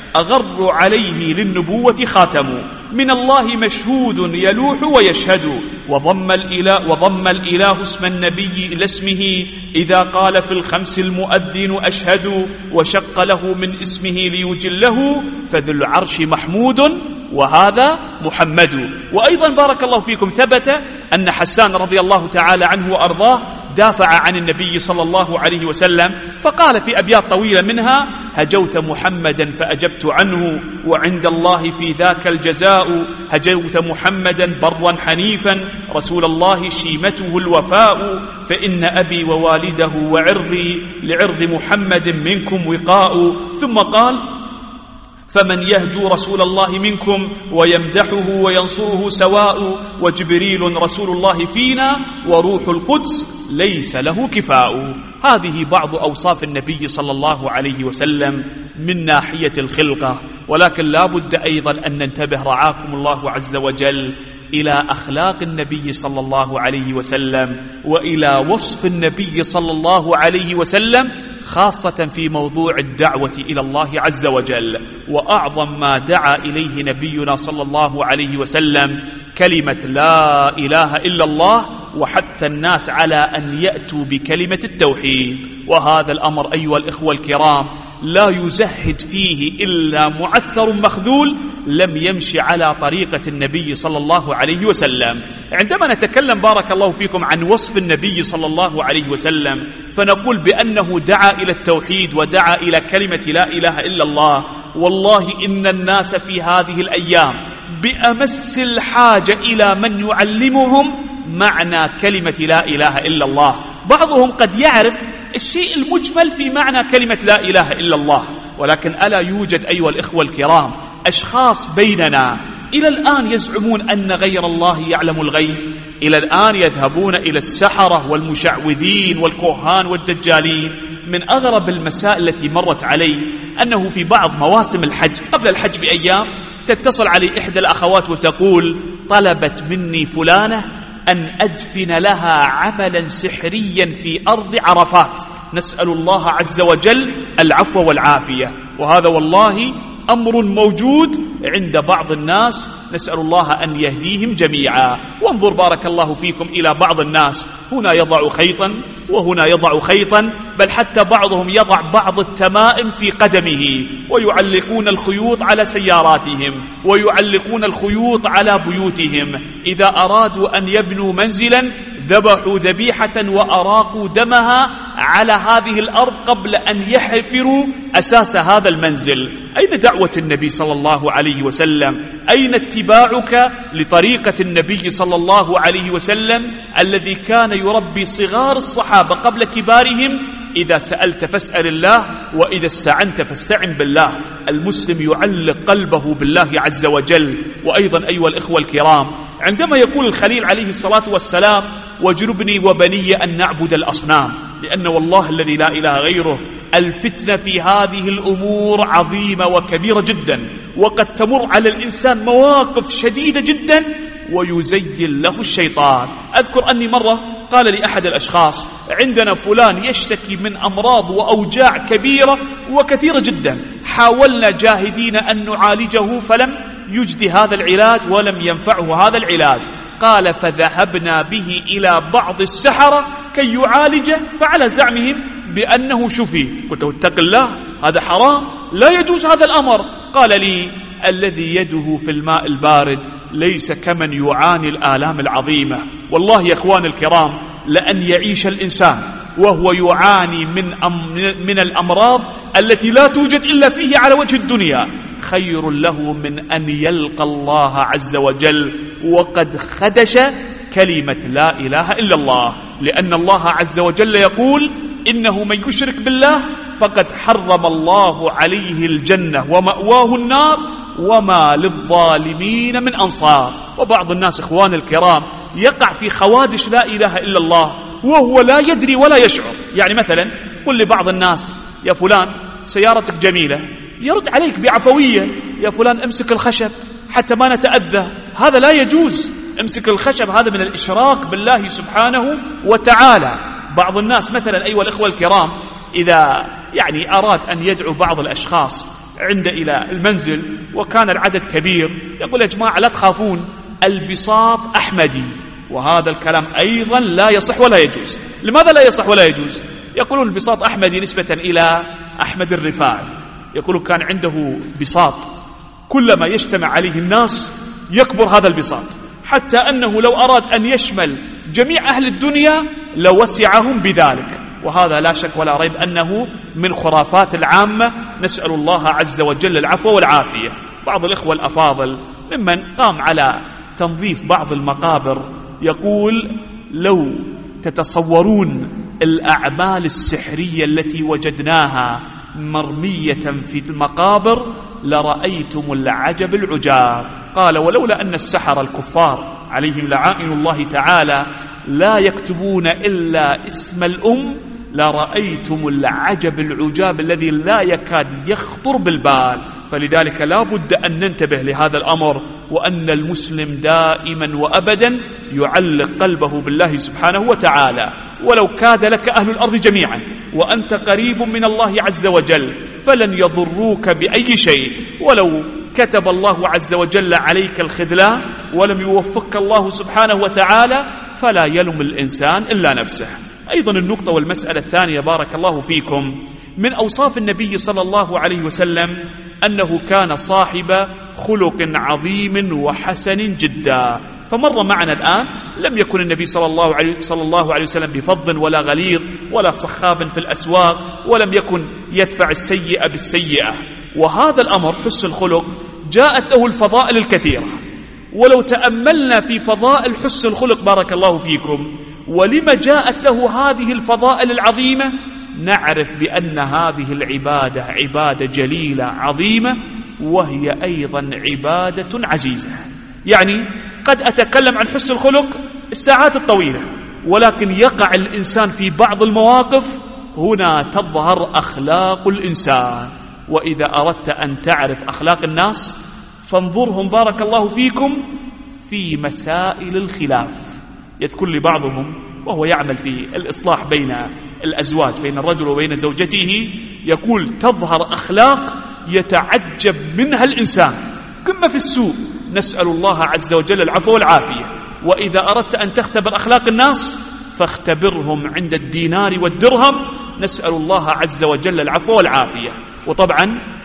أغر عليه للنبوة خاتم، من الله مشهود يلوح ويشهد، وضم الإله, وضم الإله اسم النبي إلى اسمه إذا قال في الخمس المؤذن أشهد، وشق له من اسمه ليجله، فذو العرش محمود وهذا محمد. وأيضا بارك الله فيكم ثبت أن حسان رضي الله تعالى عنه وأرضاه دافع عن النبي صلى الله عليه وسلم، فقال في أبيات طويلة منها: هجوت محمدا فأجبت عنه، وعند الله في ذاك الجزاء، هجوت محمدا برا حنيفا، رسول الله شيمته الوفاء، فإن أبي ووالده وعرضي لعرض محمد منكم وقاء. ثم قال: فمن يهجو رسول الله منكم ويمدحه وينصره سواء، وجبريل رسول الله فينا وروح القدس ليس له كفاء. هذه بعض أوصاف النبي صلى الله عليه وسلم من ناحية الخلقة، ولكن لا بد أيضا أن ننتبه رعاكم الله عز وجل إلى أخلاق النبي صلى الله عليه وسلم، وإلى وصف النبي صلى الله عليه وسلم، خاصة في موضوع الدعوة إلى الله عز وجل. وأعظم ما دعا إليه نبينا صلى الله عليه وسلم كلمة لا إله إلا الله، وحث الناس على أن يأتوا بكلمة التوحيد. وهذا الأمر أيها الإخوة الكرام لا يزهد فيه إلا معثر مخذول لم يمشي على طريقة النبي صلى الله عليه وسلم. عندما نتكلم بارك الله فيكم عن وصف النبي صلى الله عليه وسلم، فنقول بأنه دعا إلى التوحيد ودعا إلى كلمة لا إله إلا الله. والله إن الناس في هذه الأيام بأمس الحاجة إلى من يعلمهم معنى كلمة لا إله إلا الله. بعضهم قد يعرف الشيء المجمل في معنى كلمة لا إله إلا الله، ولكن ألا يوجد أيها الإخوة الكرام أشخاص بيننا إلى الآن يزعمون أن غير الله يعلم الغيب، إلى الآن يذهبون إلى السحرة والمشعوذين والكهان والدجالين. من أغرب المسائل التي مرت علي أنه في بعض مواسم الحج قبل الحج بأيام تتصل علي إحدى الأخوات وتقول: طلبت مني فلانة أن أدفن لها عملا سحريا في أرض عرفات، نسأل الله عز وجل العفو والعافية. وهذا والله أمر موجود عند بعض الناس، نسأل الله أن يهديهم جميعا. وانظر بارك الله فيكم إلى بعض الناس، هنا يضع خيطا وهنا يضع خيطا، بل حتى بعضهم يضع بعض التمائم في قدمه، ويعلقون الخيوط على سياراتهم، ويعلقون الخيوط على بيوتهم. إذا أرادوا أن يبنوا منزلا ذبحوا ذبيحة وأراقوا دمها على هذه الأرض قبل أن يحفروا أساس هذا المنزل. أين دعوة النبي صلى الله عليه وسلم؟ أين اتباعك لطريقة النبي صلى الله عليه وسلم الذي كان يربي صغار الصحابة قبل كبارهم؟ إذا سألت فاسأل الله، وإذا استعنت فاستعن بالله. المسلم يعلق قلبه بالله عز وجل. وأيضا أيها الإخوة الكرام، عندما يقول الخليل عليه الصلاة والسلام: واجنبني وبني أن نعبد الأصنام، لأن والله الذي لا إله غيره الفتنة في هذه الأمور عظيمة وكبيرة جدا، وقد تمر على الإنسان مواقف شديدة جدا ويزين له الشيطان. أذكر أني مرة قال لي أحد الأشخاص: عندنا فلان يشتكي من أمراض وأوجاع كبيرة وكثيرة جدا، حاولنا جاهدين أن نعالجه فلم يجدي هذا العلاج ولم ينفعه هذا العلاج. قال: فذهبنا به إلى بعض السحرة كي يعالجه، فعلى زعمهم بأنه شفي. قلت: اتق الله، هذا حرام، لا يجوز هذا الأمر. قال لي: الذي يده في الماء البارد ليس كمن يعاني الآلام العظيمة. والله يا إخوان الكرام، لأن يعيش الإنسان وهو يعاني من, أم من الأمراض التي لا توجد إلا فيه على وجه الدنيا خير له من أن يلقى الله عز وجل وقد خدش كلمة لا إله إلا الله. لأن الله عز وجل يقول: إنه من يشرك بالله فقد حرم الله عليه الجنة ومأواه النار وما للظالمين من أنصار. وبعض الناس إخوان الكرام يقع في خوادش لا إله إلا الله وهو لا يدري ولا يشعر. يعني مثلا قل لبعض الناس: يا فلان سيارتك جميلة، يرد عليك بعفوية: يا فلان امسك الخشب حتى ما نتأذى. هذا لا يجوز، امسك الخشب، هذا من الإشراك بالله سبحانه وتعالى. بعض الناس مثلا أيها الإخوة الكرام إذا يعني أراد أن يدعو بعض الأشخاص عنده إلى المنزل وكان العدد كبير، يقول يا جماعة لا تخافون، البساط أحمدي. وهذا الكلام أيضا لا يصح ولا يجوز. لماذا لا يصح ولا يجوز؟ يقولون البساط أحمدي نسبة إلى أحمد الرفاعي، يقولون كان عنده بساط كلما يجتمع عليه الناس يكبر هذا البساط، حتى أنه لو أراد أن يشمل جميع أهل الدنيا لوسعهم بذلك. وهذا لا شك ولا ريب أنه من خرافات العامة، نسأل الله عز وجل العفو والعافية. بعض الإخوة الأفاضل ممن قام على تنظيف بعض المقابر يقول لو تتصورون الأعمال السحرية التي وجدناها مرمية في المقابر لرأيتم العجب العجاب. قال ولولا أن السحر الكفار عليهم لعائن الله تعالى لا يكتبون إلا اسم الأم لرأيتم العجب العجاب الذي لا يكاد يخطر بالبال. فلذلك لا بد أن ننتبه لهذا الأمر، وأن المسلم دائما وأبدا يعلق قلبه بالله سبحانه وتعالى. ولو كاد لك أهل الأرض جميعا وأنت قريب من الله عز وجل فلن يضروك بأي شيء. ولو كتب الله عز وجل عليك الخذلان ولم يوفقك الله سبحانه وتعالى فلا يلم الإنسان إلا نفسه. أيضا النقطة والمسألة الثانية بارك الله فيكم، من أوصاف النبي صلى الله عليه وسلم أنه كان صاحب خلق عظيم وحسن جدا. فمر معنا الآن لم يكن النبي صلى الله عليه, صلى الله عليه وسلم بفظ ولا غليظ ولا صخاب في الأسواق، ولم يكن يدفع السيئة بالسيئة. وهذا الأمر حسن الخلق جاءت له الفضائل الكثيرة. ولو تأملنا في فضائل حسن الخلق بارك الله فيكم ولما جاءت له هذه الفضائل العظيمة، نعرف بأن هذه العبادة عبادة جليلة عظيمة، وهي أيضا عبادة عزيزة. يعني قد أتكلم عن حسن الخلق الساعات الطويلة، ولكن يقع الإنسان في بعض المواقف هنا تظهر أخلاق الإنسان. وإذا أردت أن تعرف أخلاق الناس فانظرهم بارك الله فيكم في مسائل الخلاف. يذكر لي بعضهم وهو يعمل في الإصلاح بين الأزواج بين الرجل وبين زوجته، يقول تظهر أخلاق يتعجب منها الإنسان قمة في السوء، نسأل الله عز وجل العفو والعافية. وإذا أردت أن تختبر أخلاق الناس فاختبرهم عند الدينار والدرهم، نسأل الله عز وجل العفو والعافية. وطبعا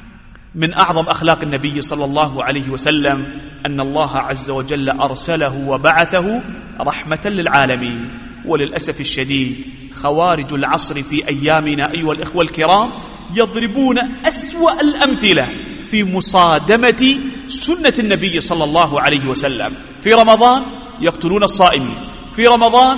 من أعظم أخلاق النبي صلى الله عليه وسلم أن الله عز وجل أرسله وبعثه رحمة للعالمين. وللأسف الشديد خوارج العصر في أيامنا أيها الإخوة الكرام يضربون أسوأ الأمثلة في مصادمة سنة النبي صلى الله عليه وسلم. في رمضان يقتلون الصائمين، في رمضان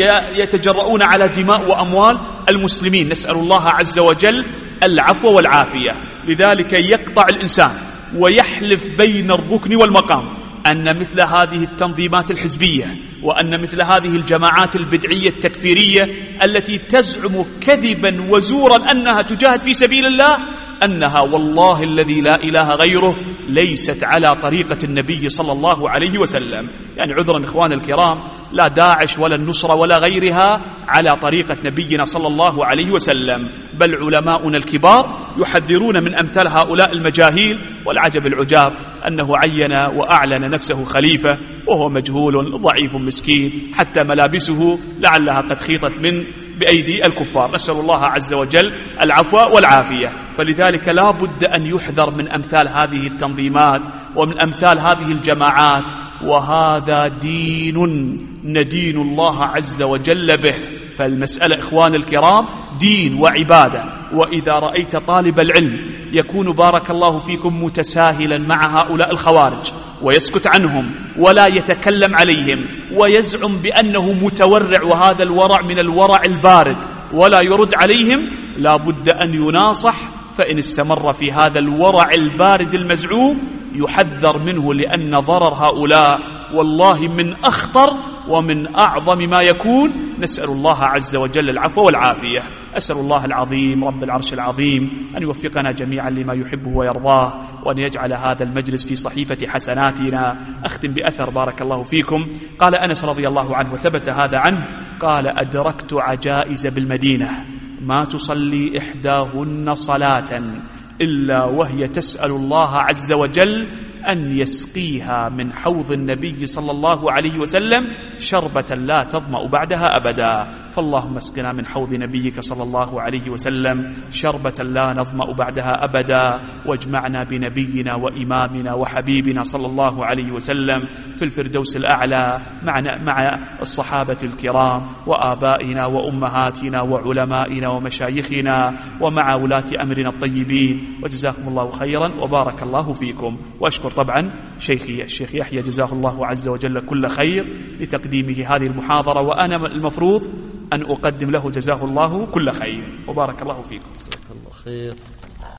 يتجرؤون على دماء وأموال المسلمين، نسأل الله عز وجل العفو والعافية. لذلك يقطع الإنسان ويحلف بين الركن والمقام أن مثل هذه التنظيمات الحزبية وأن مثل هذه الجماعات البدعية التكفيرية التي تزعم كذبا وزورا أنها تجاهد في سبيل الله، أنها والله الذي لا إله غيره ليست على طريقة النبي صلى الله عليه وسلم. يعني عذرا إخوان الكرام، لا داعش ولا النصرة ولا غيرها على طريقة نبينا صلى الله عليه وسلم، بل علماؤنا الكبار يحذرون من أمثال هؤلاء المجاهيل. والعجب العجاب أنه عين وأعلن نفسه خليفة وهو مجهول ضعيف مسكين، حتى ملابسه لعلها قد خيطت من بأيدي الكفار، نسأل الله عز وجل العفو والعافية. فلذلك لا بد أن يحذر من أمثال هذه التنظيمات ومن أمثال هذه الجماعات، وهذا دين ندين الله عز وجل به. فالمسألة إخوان الكرام دين وعبادة. وإذا رأيت طالب العلم يكون بارك الله فيكم متساهلا مع هؤلاء الخوارج ويسكت عنهم ولا يتكلم عليهم ويزعم بأنه متورع، وهذا الورع من الورع البارد، ولا يرد عليهم، لا بد أن يناصح. فإن استمر في هذا الورع البارد المزعوم يحذر منه، لأن ضرر هؤلاء والله من أخطر ومن أعظم ما يكون. نسأل الله عز وجل العفو والعافية. أسأل الله العظيم رب العرش العظيم أن يوفقنا جميعا لما يحبه ويرضاه، وأن يجعل هذا المجلس في صحيفة حسناتنا. أختم بأثر بارك الله فيكم. قال أنس رضي الله عنه وثبت هذا عنه، قال أدركت عجائز بالمدينة ما تصلي إحداهن صلاة إلا وهي تسأل الله عز وجل أن يسقيها من حوض النبي صلى الله عليه وسلم شربة لا تظمأ بعدها أبدا. فاللهم اسقنا من حوض نبيك صلى الله عليه وسلم شربة لا نظمأ بعدها أبدا، واجمعنا بنبينا وإمامنا وحبيبنا صلى الله عليه وسلم في الفردوس الأعلى مع مع الصحابة الكرام وآبائنا وأمهاتنا وعلمائنا ومشايخنا ومع ولاة أمرنا الطيبين. وجزاكم الله خيرا وبارك الله فيكم. وأشكر طبعا شيخي الشيخ يحيى جزاه الله عز وجل كل خير لتقديمه هذه المحاضرة، وأنا المفروض أن أقدم له جزاه الله كل خير. وبارك الله فيكم. جزاك الله خير.